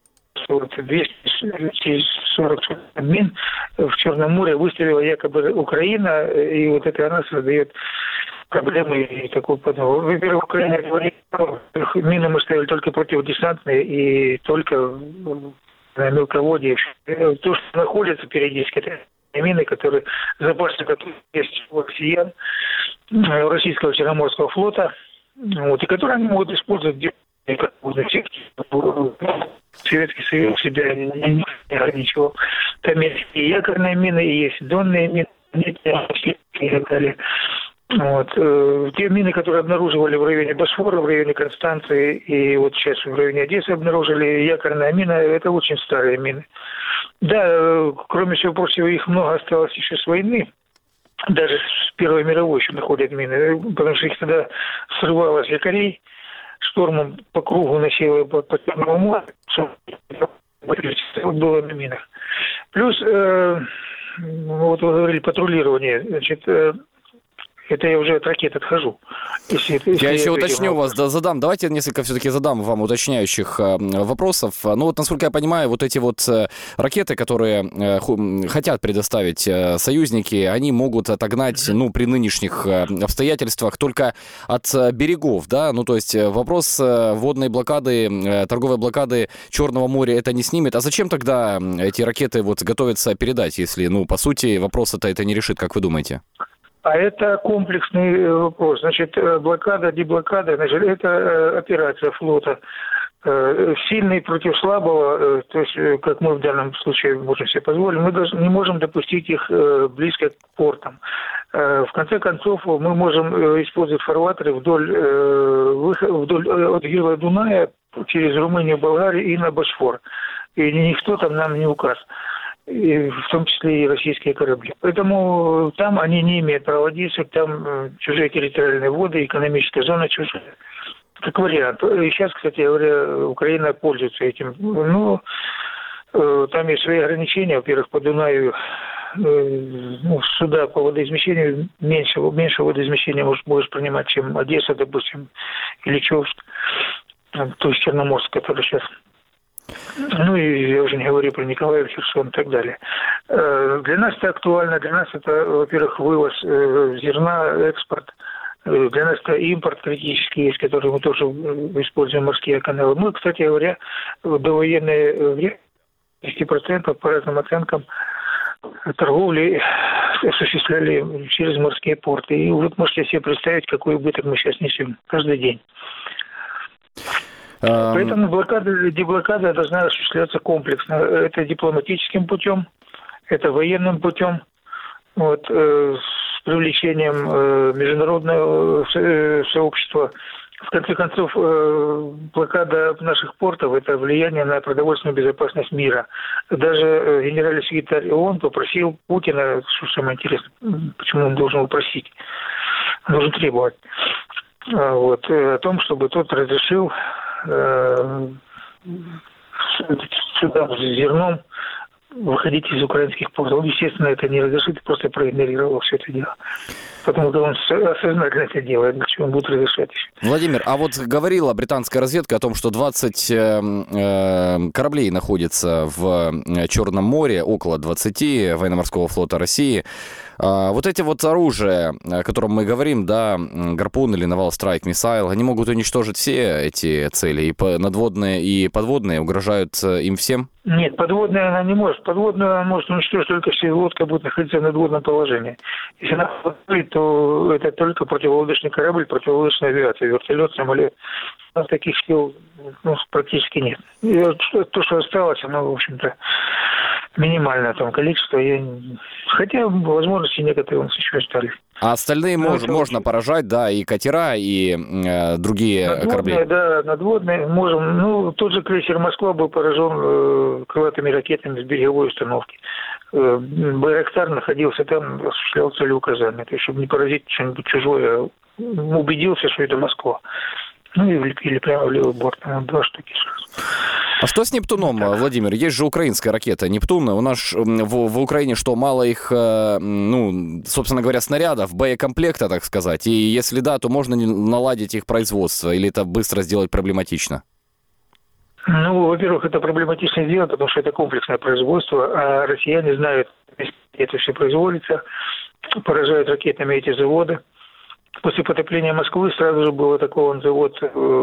[SPEAKER 13] 240 мин в Черном море выставила якобы Украина, и вот это она создает проблемы и такую подобную. Во-первых, Украина говорит, что мины мы ставили только противодесантные и только на мелководье. То, что находится периодически, это мины, которые запасы, которые есть у россиян, российского Черноморского флота, вот, и которые они могут использовать Советский Союз себя не ограничивал. Там есть и якорные мины, и есть донные мины, и так далее. Вот. Те мины, которые обнаруживали в районе Босфора, в районе Констанции, и вот сейчас в районе Одессы обнаружили, якорная мина, это очень старые мины. Да, кроме всего прочего, их много осталось еще с войны. Даже с Первой мировой еще находят мины, потому что их тогда срывало с якорей, штормом по кругу носило по Черному морю, было на минах. Плюс, вот вы говорили, патрулирование, значит, это я уже от ракет отхожу.
[SPEAKER 2] Я еще уточню вас, давайте несколько все-таки задам вам уточняющих вопросов. Ну вот, насколько я понимаю, вот эти вот ракеты, которые хотят предоставить союзники, они могут отогнать, при нынешних обстоятельствах только от берегов, да? Ну, то есть вопрос водной блокады, торговой блокады Черного моря это не снимет. А зачем тогда эти ракеты вот готовятся передать, если, по сути, вопрос это не решит, как вы думаете?
[SPEAKER 13] А это комплексный вопрос. Значит, блокада, деблокада, значит, это операция флота. Сильный против слабого, то есть, как мы в данном случае можем себе позволить, мы даже не можем допустить их близко к портам. В конце концов, мы можем использовать фарватеры вдоль от Гирла Дуная через Румынию, Болгарию и на Босфор. И никто там нам не указ. И в том числе и российские корабли. Поэтому там они не имеют права действовать, там чужие территориальные воды, экономическая зона чужая. Как вариант. И сейчас, кстати говоря, Украина пользуется этим. Но там есть свои ограничения. Во-первых, по Дунаю суда по водоизмещению меньше водоизмещения можешь принимать, чем Одесса, допустим, или Човск, то есть Черноморск, который сейчас. Ну и я уже не говорю про Николаев, Херсон и так далее. Для нас это актуально. Для нас это, во-первых, вывоз зерна, экспорт. Для нас это импорт критический есть, который мы тоже используем морские каналы. Мы, кстати говоря, довоенные 10% по разным оценкам торговли осуществляли через морские порты. И вот можете себе представить, какой убыток мы сейчас несем каждый день. Поэтому деблокада должна осуществляться комплексно. Это дипломатическим путем, это военным путем, с привлечением международного сообщества. В конце концов, блокада наших портов – это влияние на продовольственную безопасность мира. Даже генеральный секретарь ООН попросил Путина, что самое интересное, почему он должен его просить, он должен требовать, о том, чтобы тот разрешил судам с зерном выходить из украинских портов. Он, естественно, это не разрешит, просто проигнорировал все это дело. Потому что он осознательно это делает, для чего он будет разрешать еще.
[SPEAKER 2] Владимир, а вот говорила британская разведка о том, что 20 кораблей находится в Черном море, около 20 военно-морского флота России. Вот эти вот оружия, о котором мы говорим, да, гарпун или Naval Strike Missile, они могут уничтожить все эти цели, и надводные, и подводные, угрожают им всем?
[SPEAKER 13] Нет, подводная она не может. Подводную она может уничтожить только если лодка будет находиться в надводном положении. Если она подводит, то это только противолодочный корабль, противолодочная авиация, вертолет, самолет. У нас таких сил практически нет. И то, что осталось, оно, в общем-то, минимальное там количество. Хотя возможности некоторые у нас еще остались.
[SPEAKER 2] А остальные можно поражать, да, и катера, и другие корабли?
[SPEAKER 13] Да, надводные можем. Ну, тот же крейсер «Москва» был поражен крылатыми ракетами с береговой установки. Байрактар находился там, осуществлял целеуказания. То есть, чтобы не поразить что-нибудь чужое, убедился, что это Москва. Ну и влепили прямо в левый борт. 2 штуки сразу.
[SPEAKER 2] А что с «Нептуном», Владимир? Есть же украинская ракета «Нептун». У нас в Украине что, мало их, собственно говоря, снарядов, боекомплекта, так сказать? И если да, то можно наладить их производство? Или это быстро сделать проблематично?
[SPEAKER 13] Ну, во-первых, это проблематично сделать, потому что это комплексное производство, а россияне знают, где это все производится, поражают ракетами эти заводы. После потопления Москвы сразу же был атакован завод,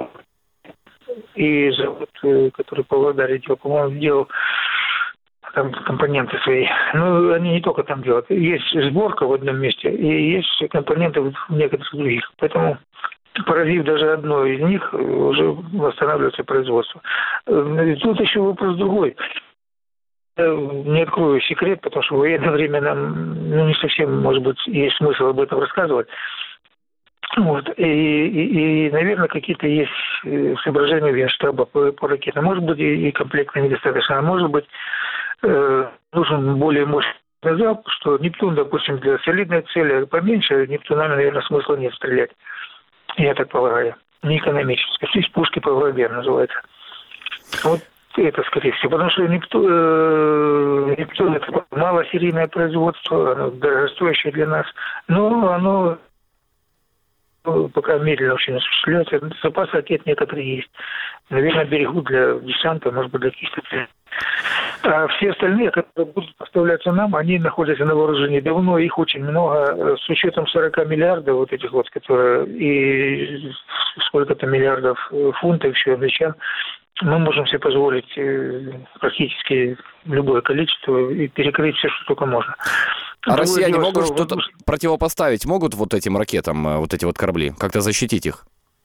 [SPEAKER 13] и завод, который Павлодаре делал, по-моему, делал там компоненты свои. Ну, они не только там делают. Есть сборка в одном месте, и есть компоненты в некоторых других. Поэтому, поразив даже одно из них, уже восстанавливается производство. Тут еще вопрос другой. Не открою секрет, потому что в военное время нам не совсем, может быть, есть смысл об этом рассказывать. Вот. И, наверное, какие-то есть соображения Генштаба по ракетам. Может быть, и комплекта недостаточно, а может быть, нужен более мощный залп, что «Нептун», допустим, для солидной цели поменьше, «Нептунами», наверное, смысла нет стрелять. Я так полагаю. Не экономически. Здесь пушки по воде называется. Вот это, скорее всего. Потому что «Нептун» это малосерийное производство, оно дорогостоящее для нас, но оно пока медленно очень осуществляется. Запас ракет некоторые есть. Наверное, берегут для десанта, может быть, для каких-то целей. А все остальные, которые будут поставляться нам, они находятся на вооружении давно, их очень много. С учетом 40 миллиардов вот этих вот, которые и сколько-то миллиардов фунтов еще англичан, мы можем себе позволить практически любое количество и перекрыть все, что только можно.
[SPEAKER 2] А россияне могут что-то противопоставить? Могут вот этим ракетам, вот эти вот корабли? Как-то защитить их?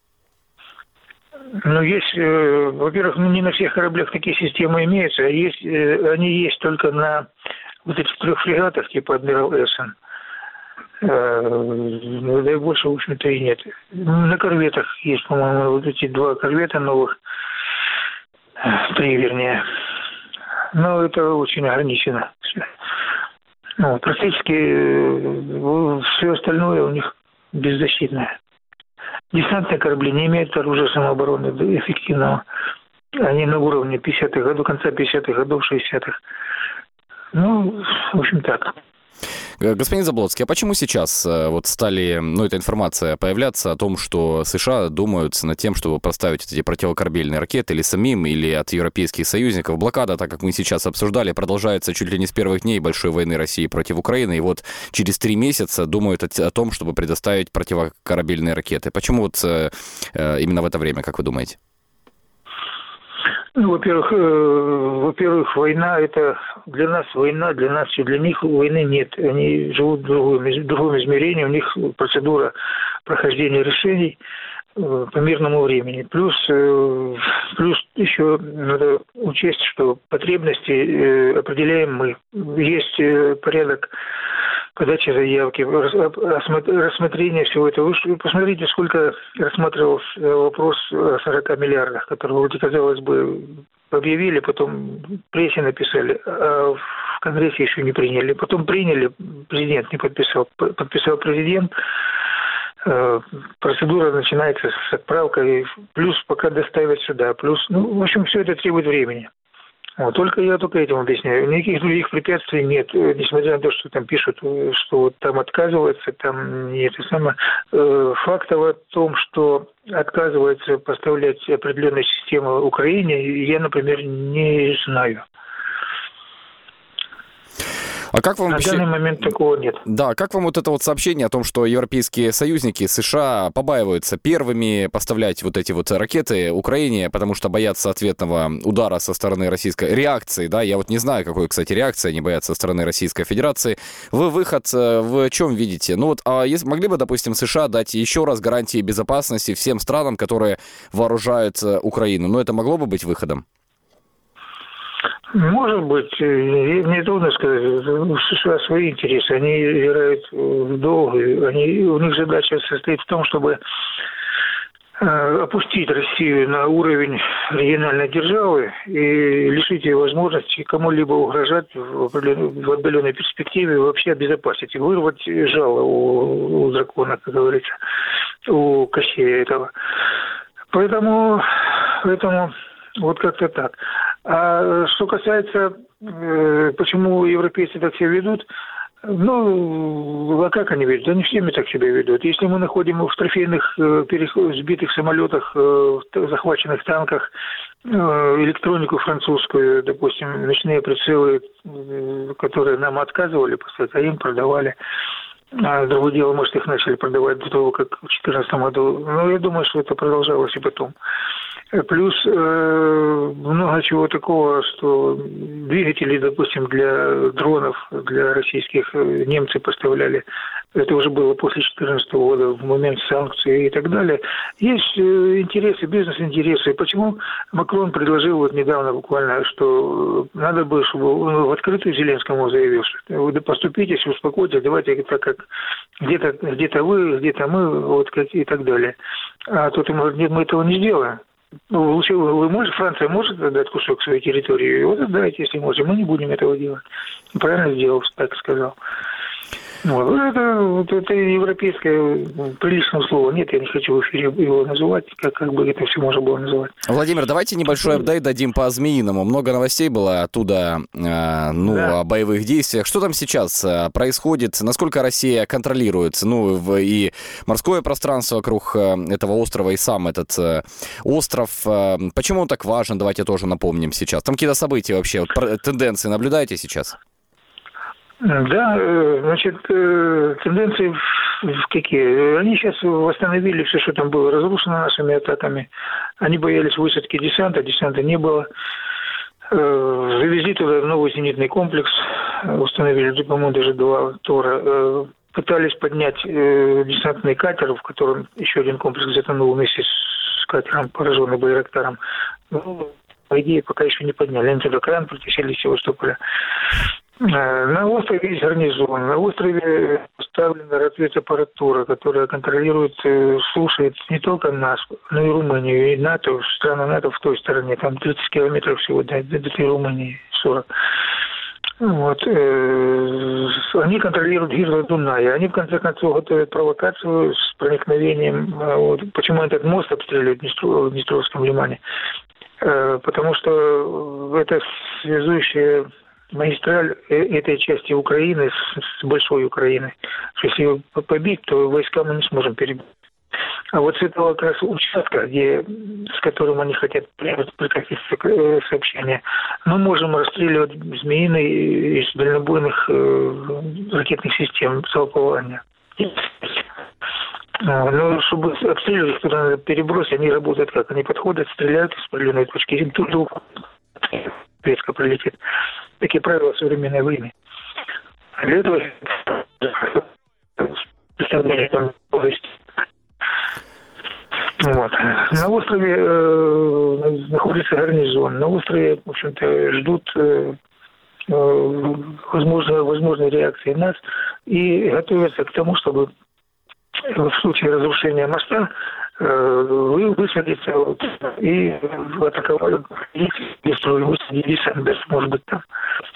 [SPEAKER 13] Ну, есть, во-первых, не на всех кораблях такие системы имеются. Они есть только на вот этих 3 фрегатах типа «Адмирал Эссен». Да и больше, в общем-то, и нет. На корветах есть, по-моему, вот эти 2 корвета новых. 3, вернее. Но это очень ограничено. Ну, практически все остальное у них беззащитное. Десантные корабли не имеют оружия самообороны эффективного. Они на уровне 50-х годов, конца 50-х годов, 60-х. Ну, в общем, так.
[SPEAKER 2] Господин Заблоцкий, а почему сейчас вот стали, эта информация появляться о том, что США думают над тем, чтобы поставить эти противокорабельные ракеты или самим, или от европейских союзников? Блокада, так как мы сейчас обсуждали, продолжается чуть ли не с первых дней большой войны России против Украины, и вот через 3 месяца думают о том, чтобы предоставить противокорабельные ракеты. Почему вот именно в это время, как вы думаете?
[SPEAKER 13] Ну, во-первых, война – это для нас война, для нас и для них войны нет. Они живут в другом измерении, у них процедура прохождения решений по мирному времени. Плюс еще надо учесть, что потребности определяем мы. Есть порядок подачи заявки, рассмотрение всего этого. Вы посмотрите, сколько рассматривался вопрос о 40 миллиардах, которые, вроде, казалось бы, объявили, потом прессе написали, а в Конгрессе еще не приняли. Потом приняли, президент не подписал. Подписал президент. Процедура начинается с отправкой, плюс пока доставят сюда. Плюс, в общем, все это требует времени. Вот, только этим объясняю. Никаких других препятствий нет. Несмотря на то, что там пишут, что вот там отказывается, там нет. Факт о том, что отказывается поставлять определенные системы Украине, я, например, не знаю.
[SPEAKER 2] А как вам
[SPEAKER 13] на данный момент такого нет.
[SPEAKER 2] Да, как вам вот это вот сообщение о том, что европейские союзники США побаиваются первыми поставлять вот эти вот ракеты Украине, потому что боятся ответного удара со стороны российской реакции, да? Я вот не знаю, какой, кстати, реакции они боятся со стороны Российской Федерации. Вы выход в чем видите? Ну вот, могли бы, допустим, США дать еще раз гарантии безопасности всем странам, которые вооружают Украину? Но это могло бы быть выходом?
[SPEAKER 13] Может быть, мне трудно сказать. У США свои интересы, они играют в долг. У них задача состоит в том, чтобы опустить Россию на уровень региональной державы и лишить ее возможности кому-либо угрожать в отдаленной перспективе, вообще обезопасить и вырвать жало у дракона, как говорится, у Кощея этого. Поэтому вот как-то так. А что касается, почему европейцы так себя ведут, а как они ведут? Они всеми так себя ведут. Если мы находим в трофейных сбитых самолетах, захваченных танках, электронику французскую, допустим, ночные прицелы, которые нам отказывали поставить, а им продавали. А другое дело, может, их начали продавать до того, как в 2014 году. Но я думаю, что это продолжалось и потом. Плюс много чего такого, что двигатели, допустим, для дронов, для российских немцы поставляли. Это уже было после 2014 года, в момент санкций и так далее. Есть интересы, бизнес-интересы. Почему Макрон предложил вот недавно буквально, что надо бы, чтобы он в открытую Зеленскому заявил, что вы поступитесь, успокойтесь, давайте так, как где-то вы, где-то мы, вот как и так далее. А тут ему говорит, нет, мы этого не сделаем. Лучше Франция может дать кусок своей территории, вот отдайте, если можете. Мы не будем этого делать. Правильно сделал, так сказал. Вот это европейское приличное слово. Нет, я не хочу в эфире его называть, как бы это все можно было называть.
[SPEAKER 2] Владимир, давайте небольшой апдейт дадим по Змеиному. Много новостей было оттуда, о боевых действиях. Что там сейчас происходит? Насколько Россия контролирует, и морское пространство вокруг этого острова, и сам этот остров? Почему он так важен? Давайте тоже напомним сейчас. Там какие-то события вообще, тенденции наблюдаете сейчас?
[SPEAKER 13] Да, значит, тенденции какие? Они сейчас восстановили все, что там было разрушено нашими атаками. Они боялись высадки десанта не было. Завезли туда новый зенитный комплекс, установили, по-моему, даже 2 ТОРа. Пытались поднять десантный катер, в котором еще один комплекс затонул вместе с катером, пораженный Байрактаром. По идее, пока еще не подняли. Они туда кран притащили из Севастополя. На острове есть гарнизон. На острове поставлена разведаппаратура, которая контролирует, слушает не только нас, но и Румынию, и НАТО, страны НАТО в той стороне. Там 30 километров всего до этой Румынии, 40. Вот. Они контролируют гирло Дуная. Они, в конце концов, готовят провокацию с проникновением. Вот. Почему этот мост обстреливают в Днестровском лимане? Потому что это связующая магистраль этой части Украины с большой Украиной. Если ее побить, то войска мы не сможем перебить. А вот с этого как раз участка, с которым они хотят прекратить сообщения, мы можем расстреливать Змеиный из дальнобойных ракетных систем залпования. Но чтобы обстреливать, туда надо перебросить, они работают как? Они подходят, стреляют из определенной точки, им тут же ветка пролетит. Такие правила в современной войны. Для этого представляет там вот. На острове находится гарнизон. На острове, в общем-то, ждут возможной реакции нас и готовятся к тому, чтобы в случае разрушения моста высадиться и атаковать, высадить десант, может быть, там.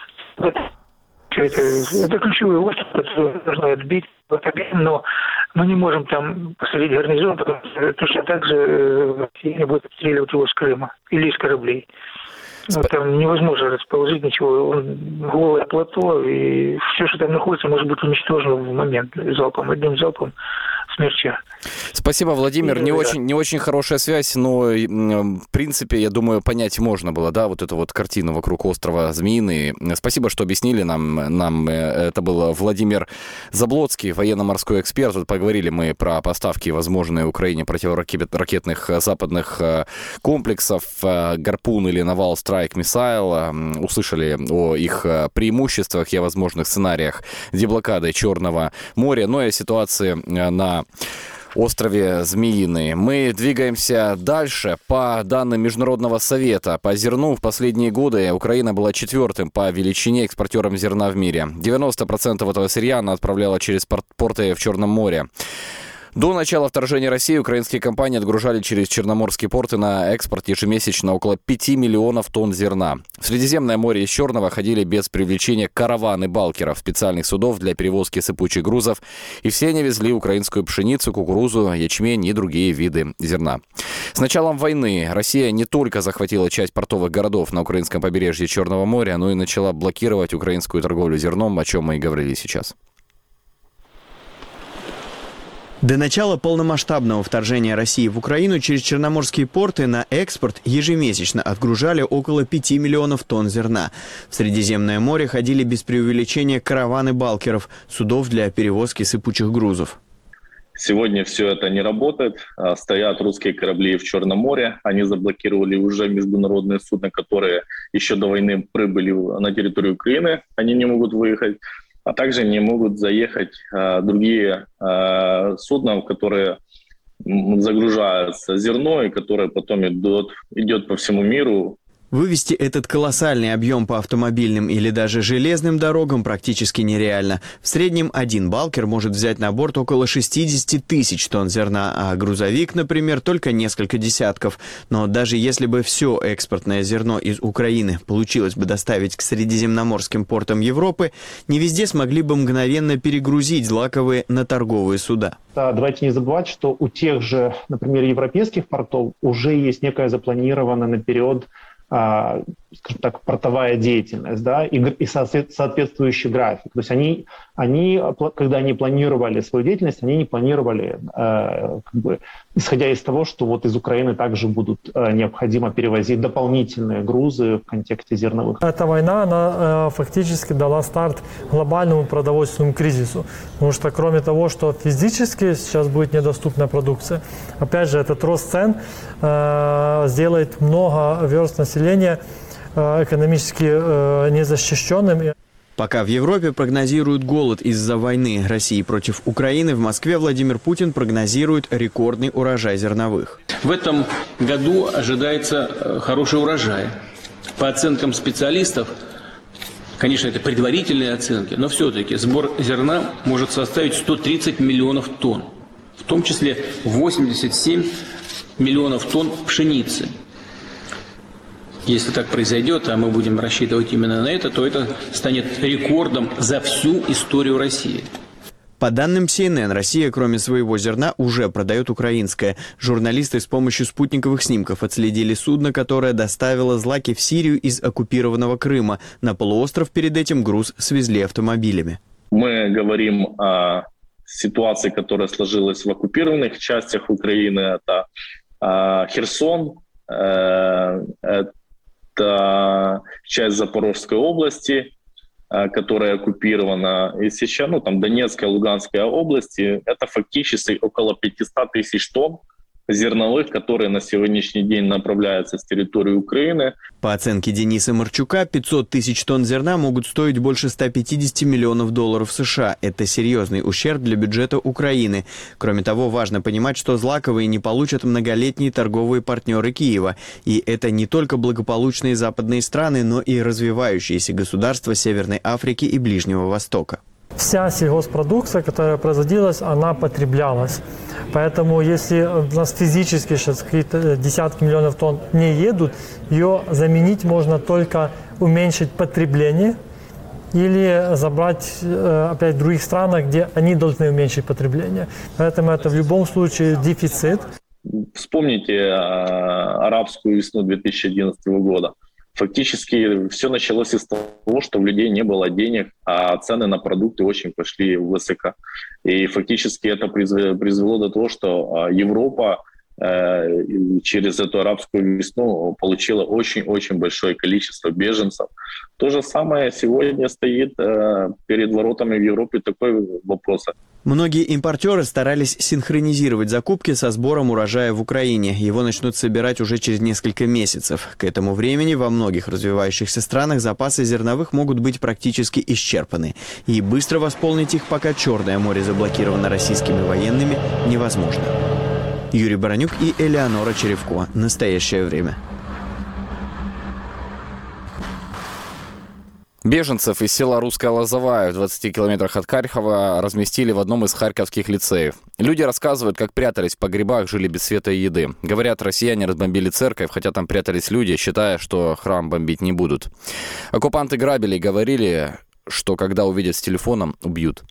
[SPEAKER 13] Это ключевой остров, который должны отбить, но мы не можем там посадить гарнизон, потому что точно так же Россия будет обстреливать его с Крыма или из кораблей. Ну, там невозможно расположить ничего. Голое плато, и все, что там находится, может быть уничтожено в момент залпом, одним залпом смерча.
[SPEAKER 2] Спасибо, Владимир. Не очень хорошая связь, но в принципе, я думаю, понять можно было, да, вот эту вот картину вокруг острова Змеиный. Спасибо, что объяснили нам. Это был Владимир Заблоцкий, военно-морской эксперт. Вот поговорили мы про поставки возможные Украине противоракетных западных комплексов «Гарпун» или «Навал Страйк Миссайл». Услышали о их преимуществах и о возможных сценариях деблокады Черного моря, но и о ситуации на острове Змеиный. Мы двигаемся дальше. По данным Международного совета по зерну, в последние годы Украина была 4-м по величине экспортером зерна в мире. 90% этого сырья она отправляла через порты в Черном море. До начала вторжения России украинские компании отгружали через черноморские порты на экспорт ежемесячно около 5 миллионов тонн зерна. В Средиземное море из Черного ходили без привлечения караваны балкеров, специальных судов для перевозки сыпучих грузов, и все они везли украинскую пшеницу, кукурузу, ячмень и другие виды зерна. С началом войны Россия не только захватила часть портовых городов на украинском побережье Черного моря, но и начала блокировать украинскую торговлю зерном, о чем мы и говорили сейчас.
[SPEAKER 14] До начала полномасштабного вторжения России в Украину через черноморские порты на экспорт ежемесячно отгружали около 5 миллионов тонн зерна. В Средиземное море ходили без преувеличения караваны балкеров, судов для перевозки сыпучих грузов.
[SPEAKER 15] Сегодня все это не работает. Стоят русские корабли в Черном море. Они заблокировали уже международные судна, которые еще до войны прибыли на территорию Украины. Они не могут выехать. А также не могут заехать другие судна, в которые загружаются зерно и которые потом идет по всему миру.
[SPEAKER 14] Вывести этот колоссальный объем по автомобильным или даже железным дорогам практически нереально. В среднем один балкер может взять на борт около 60 тысяч тонн зерна, а грузовик, например, только несколько десятков. Но даже если бы все экспортное зерно из Украины получилось бы доставить к средиземноморским портам Европы, не везде смогли бы мгновенно перегрузить злаковые на торговые суда.
[SPEAKER 16] Давайте не забывать, что у тех же, например, европейских портов уже есть некая запланированная наперед, скажем так, портовая деятельность, да, и соответствующий график. То есть они, когда они планировали свою деятельность, они не планировали, исходя из того, что вот из Украины также будут необходимо перевозить дополнительные грузы в контексте зерновых.
[SPEAKER 17] Эта война, она фактически дала старт глобальному продовольственному кризису. Потому что кроме того, что физически сейчас будет недоступна продукция, опять же, этот рост цен сделает много верст населения экономически незащищенным.
[SPEAKER 14] Пока в Европе прогнозируют голод из-за войны России против Украины, в Москве Владимир Путин прогнозирует рекордный урожай зерновых.
[SPEAKER 18] В этом году ожидается хороший урожай. По оценкам специалистов, конечно, это предварительные оценки, но все-таки сбор зерна может составить 130 миллионов тонн, в том числе 87 миллионов тонн пшеницы. Если так произойдет, а мы будем рассчитывать именно на это, то это станет рекордом за всю историю России.
[SPEAKER 14] По данным CNN, Россия, кроме своего зерна, уже продает украинское. Журналисты с помощью спутниковых снимков отследили судно, которое доставило злаки в Сирию из оккупированного Крыма. На полуостров перед этим груз свезли автомобилями.
[SPEAKER 15] Мы говорим о ситуации, которая сложилась в оккупированных частях Украины. Это Херсон, это часть Запорожской области, которая оккупирована, и сейчас, там Донецкая, Луганская области, это фактически около 500 тысяч тонн зерновых, которые на сегодняшний день направляются с территории Украины.
[SPEAKER 14] По оценке Дениса Марчука, 500 тысяч тонн зерна могут стоить больше 150 миллионов долларов США. Это серьезный ущерб для бюджета Украины. Кроме того, важно понимать, что злаковые не получат многолетние торговые партнеры Киева. И это не только благополучные западные страны, но и развивающиеся государства Северной Африки и Ближнего Востока.
[SPEAKER 17] Вся сельхозпродукция, которая производилась, она потреблялась. Поэтому если у нас физически сейчас какие-то десятки миллионов тонн не едут, ее заменить можно только уменьшить потребление или забрать опять в других странах, где они должны уменьшить потребление. Поэтому это в любом случае дефицит.
[SPEAKER 15] Вспомните арабскую весну 2011 года. Фактически все началось из того, что у людей не было денег, а цены на продукты очень пошли высоко. И фактически это привело до того, что Европа через эту арабскую весну получила очень-очень большое количество беженцев. То же самое сегодня стоит перед воротами в Европе такой вопрос.
[SPEAKER 14] Многие импортеры старались синхронизировать закупки со сбором урожая в Украине. Его начнут собирать уже через несколько месяцев. К этому времени во многих развивающихся странах запасы зерновых могут быть практически исчерпаны. И быстро восполнить их, пока Черное море заблокировано российскими военными, невозможно. Юрий Баранюк и Элеонора Черевко. Настоящее время.
[SPEAKER 2] Беженцев из села Русская Лозовая в 20 километрах от Харькова разместили в одном из харьковских лицеев. Люди рассказывают, как прятались в погребах, жили без света и еды. Говорят, россияне разбомбили церковь, хотя там прятались люди, считая, что храм бомбить не будут. Оккупанты грабили и говорили, что когда увидят с телефоном, убьют.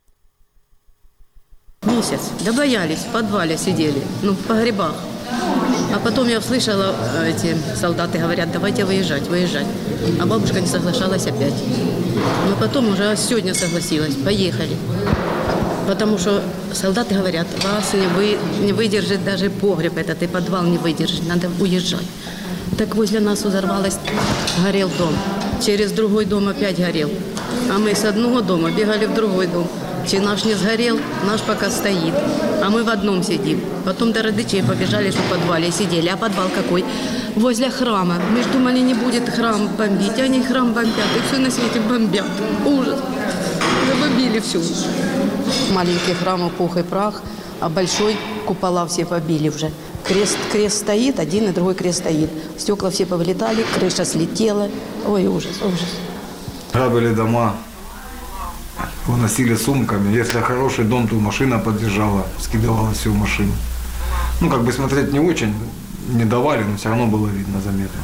[SPEAKER 19] Месяц. Да боялись, в подвале сидели, в погребах. А потом я услышала, эти солдаты говорят, давайте выезжать. А бабушка не соглашалась опять. Но потом уже сегодня согласилась, поехали. Потому что солдаты говорят, вас не выдержит даже погреб этот, и подвал не выдержит, надо уезжать. Так возле нас взорвалось, горел дом. Через другой дом опять горел. А мы с одного дома бегали в другой дом. Чи наш не сгорел, наш пока стоит. А мы в одном сидим. Потом до родичей побежали, что в подвале сидели. А подвал какой? Возле храма. Мы же думали, не будет храм бомбить. Они храм бомбят. И все на свете бомбят. Ужас. Забомбили все. Маленький храм, пух и прах. А большой купола все побили уже. Крест стоит, один и другой крест стоит. Стекла все повылетали, крыша слетела. Ой, ужас.
[SPEAKER 20] Грабили дома. Выносили сумками. Если хороший дом, то машина подъезжала, скидывала все в машину. Смотреть не очень, не давали, но все равно было видно заметно.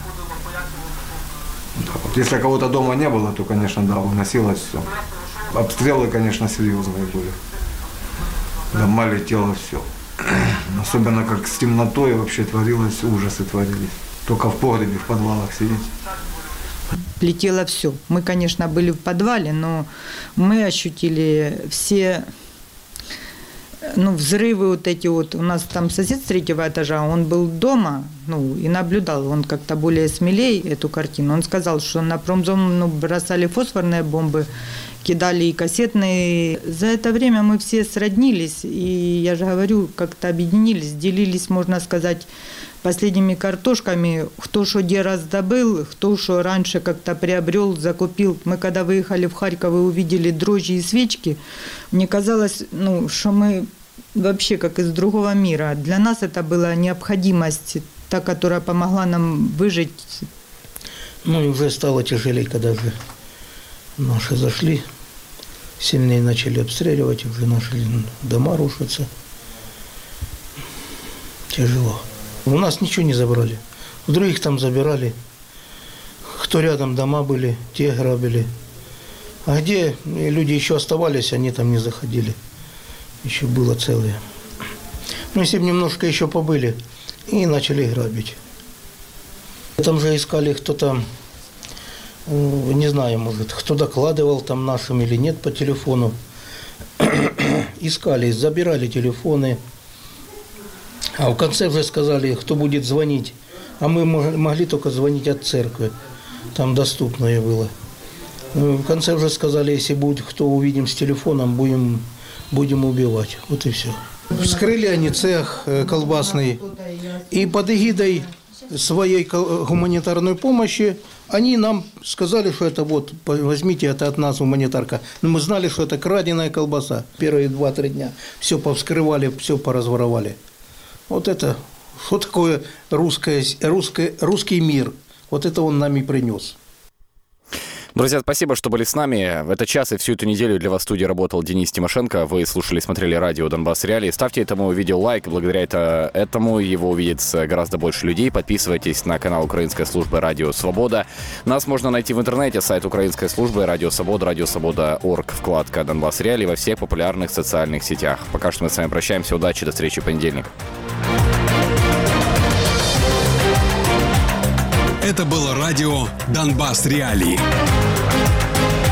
[SPEAKER 20] Вот. Если кого-то дома не было, то, конечно, да, выносилось все. Обстрелы, конечно, серьезные были. Дома летело все. Особенно как с темнотой вообще творилось, ужасы творились. Только в погребе, в подвалах сидеть.
[SPEAKER 21] Летело все. Мы, конечно, были в подвале, но мы ощутили все взрывы вот эти вот. У нас там сосед с 3-го этажа, он был дома, и наблюдал. Он как-то более смелее эту картину. Он сказал, что на промзону бросали фосфорные бомбы, кидали и кассетные. За это время мы все сроднились, и я же говорю, как-то объединились, делились, можно сказать, последними картошками, кто что где раздобыл, кто что раньше как-то приобрел, закупил. Мы когда выехали в Харьков и увидели дрожжи и свечки, мне казалось, что мы вообще как из другого мира. Для нас это была необходимость, та, которая помогла нам выжить.
[SPEAKER 22] И уже стало тяжелее, когда же наши зашли, сильнее начали обстреливать, уже наши дома рушатся. Тяжело. У нас ничего не забрали. У других там забирали. Кто рядом дома были, те грабили. А где люди еще оставались, они там не заходили. Еще было целое. Если бы немножко еще побыли, и начали грабить. Там же искали кто-то, не знаю, может, кто докладывал там нашим или нет по телефону. Искали, забирали телефоны. А в конце уже сказали, кто будет звонить. А мы могли только звонить от церкви. Там доступное было. В конце уже сказали, если будет кто увидим с телефоном, будем убивать. Вот и все. Вскрыли они цех колбасный. И под эгидой своей гуманитарной помощи они нам сказали, что это возьмите, это от нас гуманитарка. Но мы знали, что это краденая колбаса. Первые 2-3 дня все повскрывали, все поразворовали. Вот это, что такое русский мир? Вот это он нам и принес.
[SPEAKER 2] Друзья, спасибо, что были с нами. В этот час и всю эту неделю для вас в студии работал Денис Тимошенко. Вы слушали, смотрели радио «Донбасс Реалии». Ставьте этому видео лайк. Благодаря этому его увидит гораздо больше людей. Подписывайтесь на канал Украинской службы «Радио Свобода». Нас можно найти в интернете. Сайт Украинской службы «Радио Свобода», радиосвобода.орг, вкладка «Донбасс Реалии» во всех популярных социальных сетях. Пока что мы с вами прощаемся. Удачи, до встречи в понедельник.
[SPEAKER 1] Это было радио «Донбасс Реалии».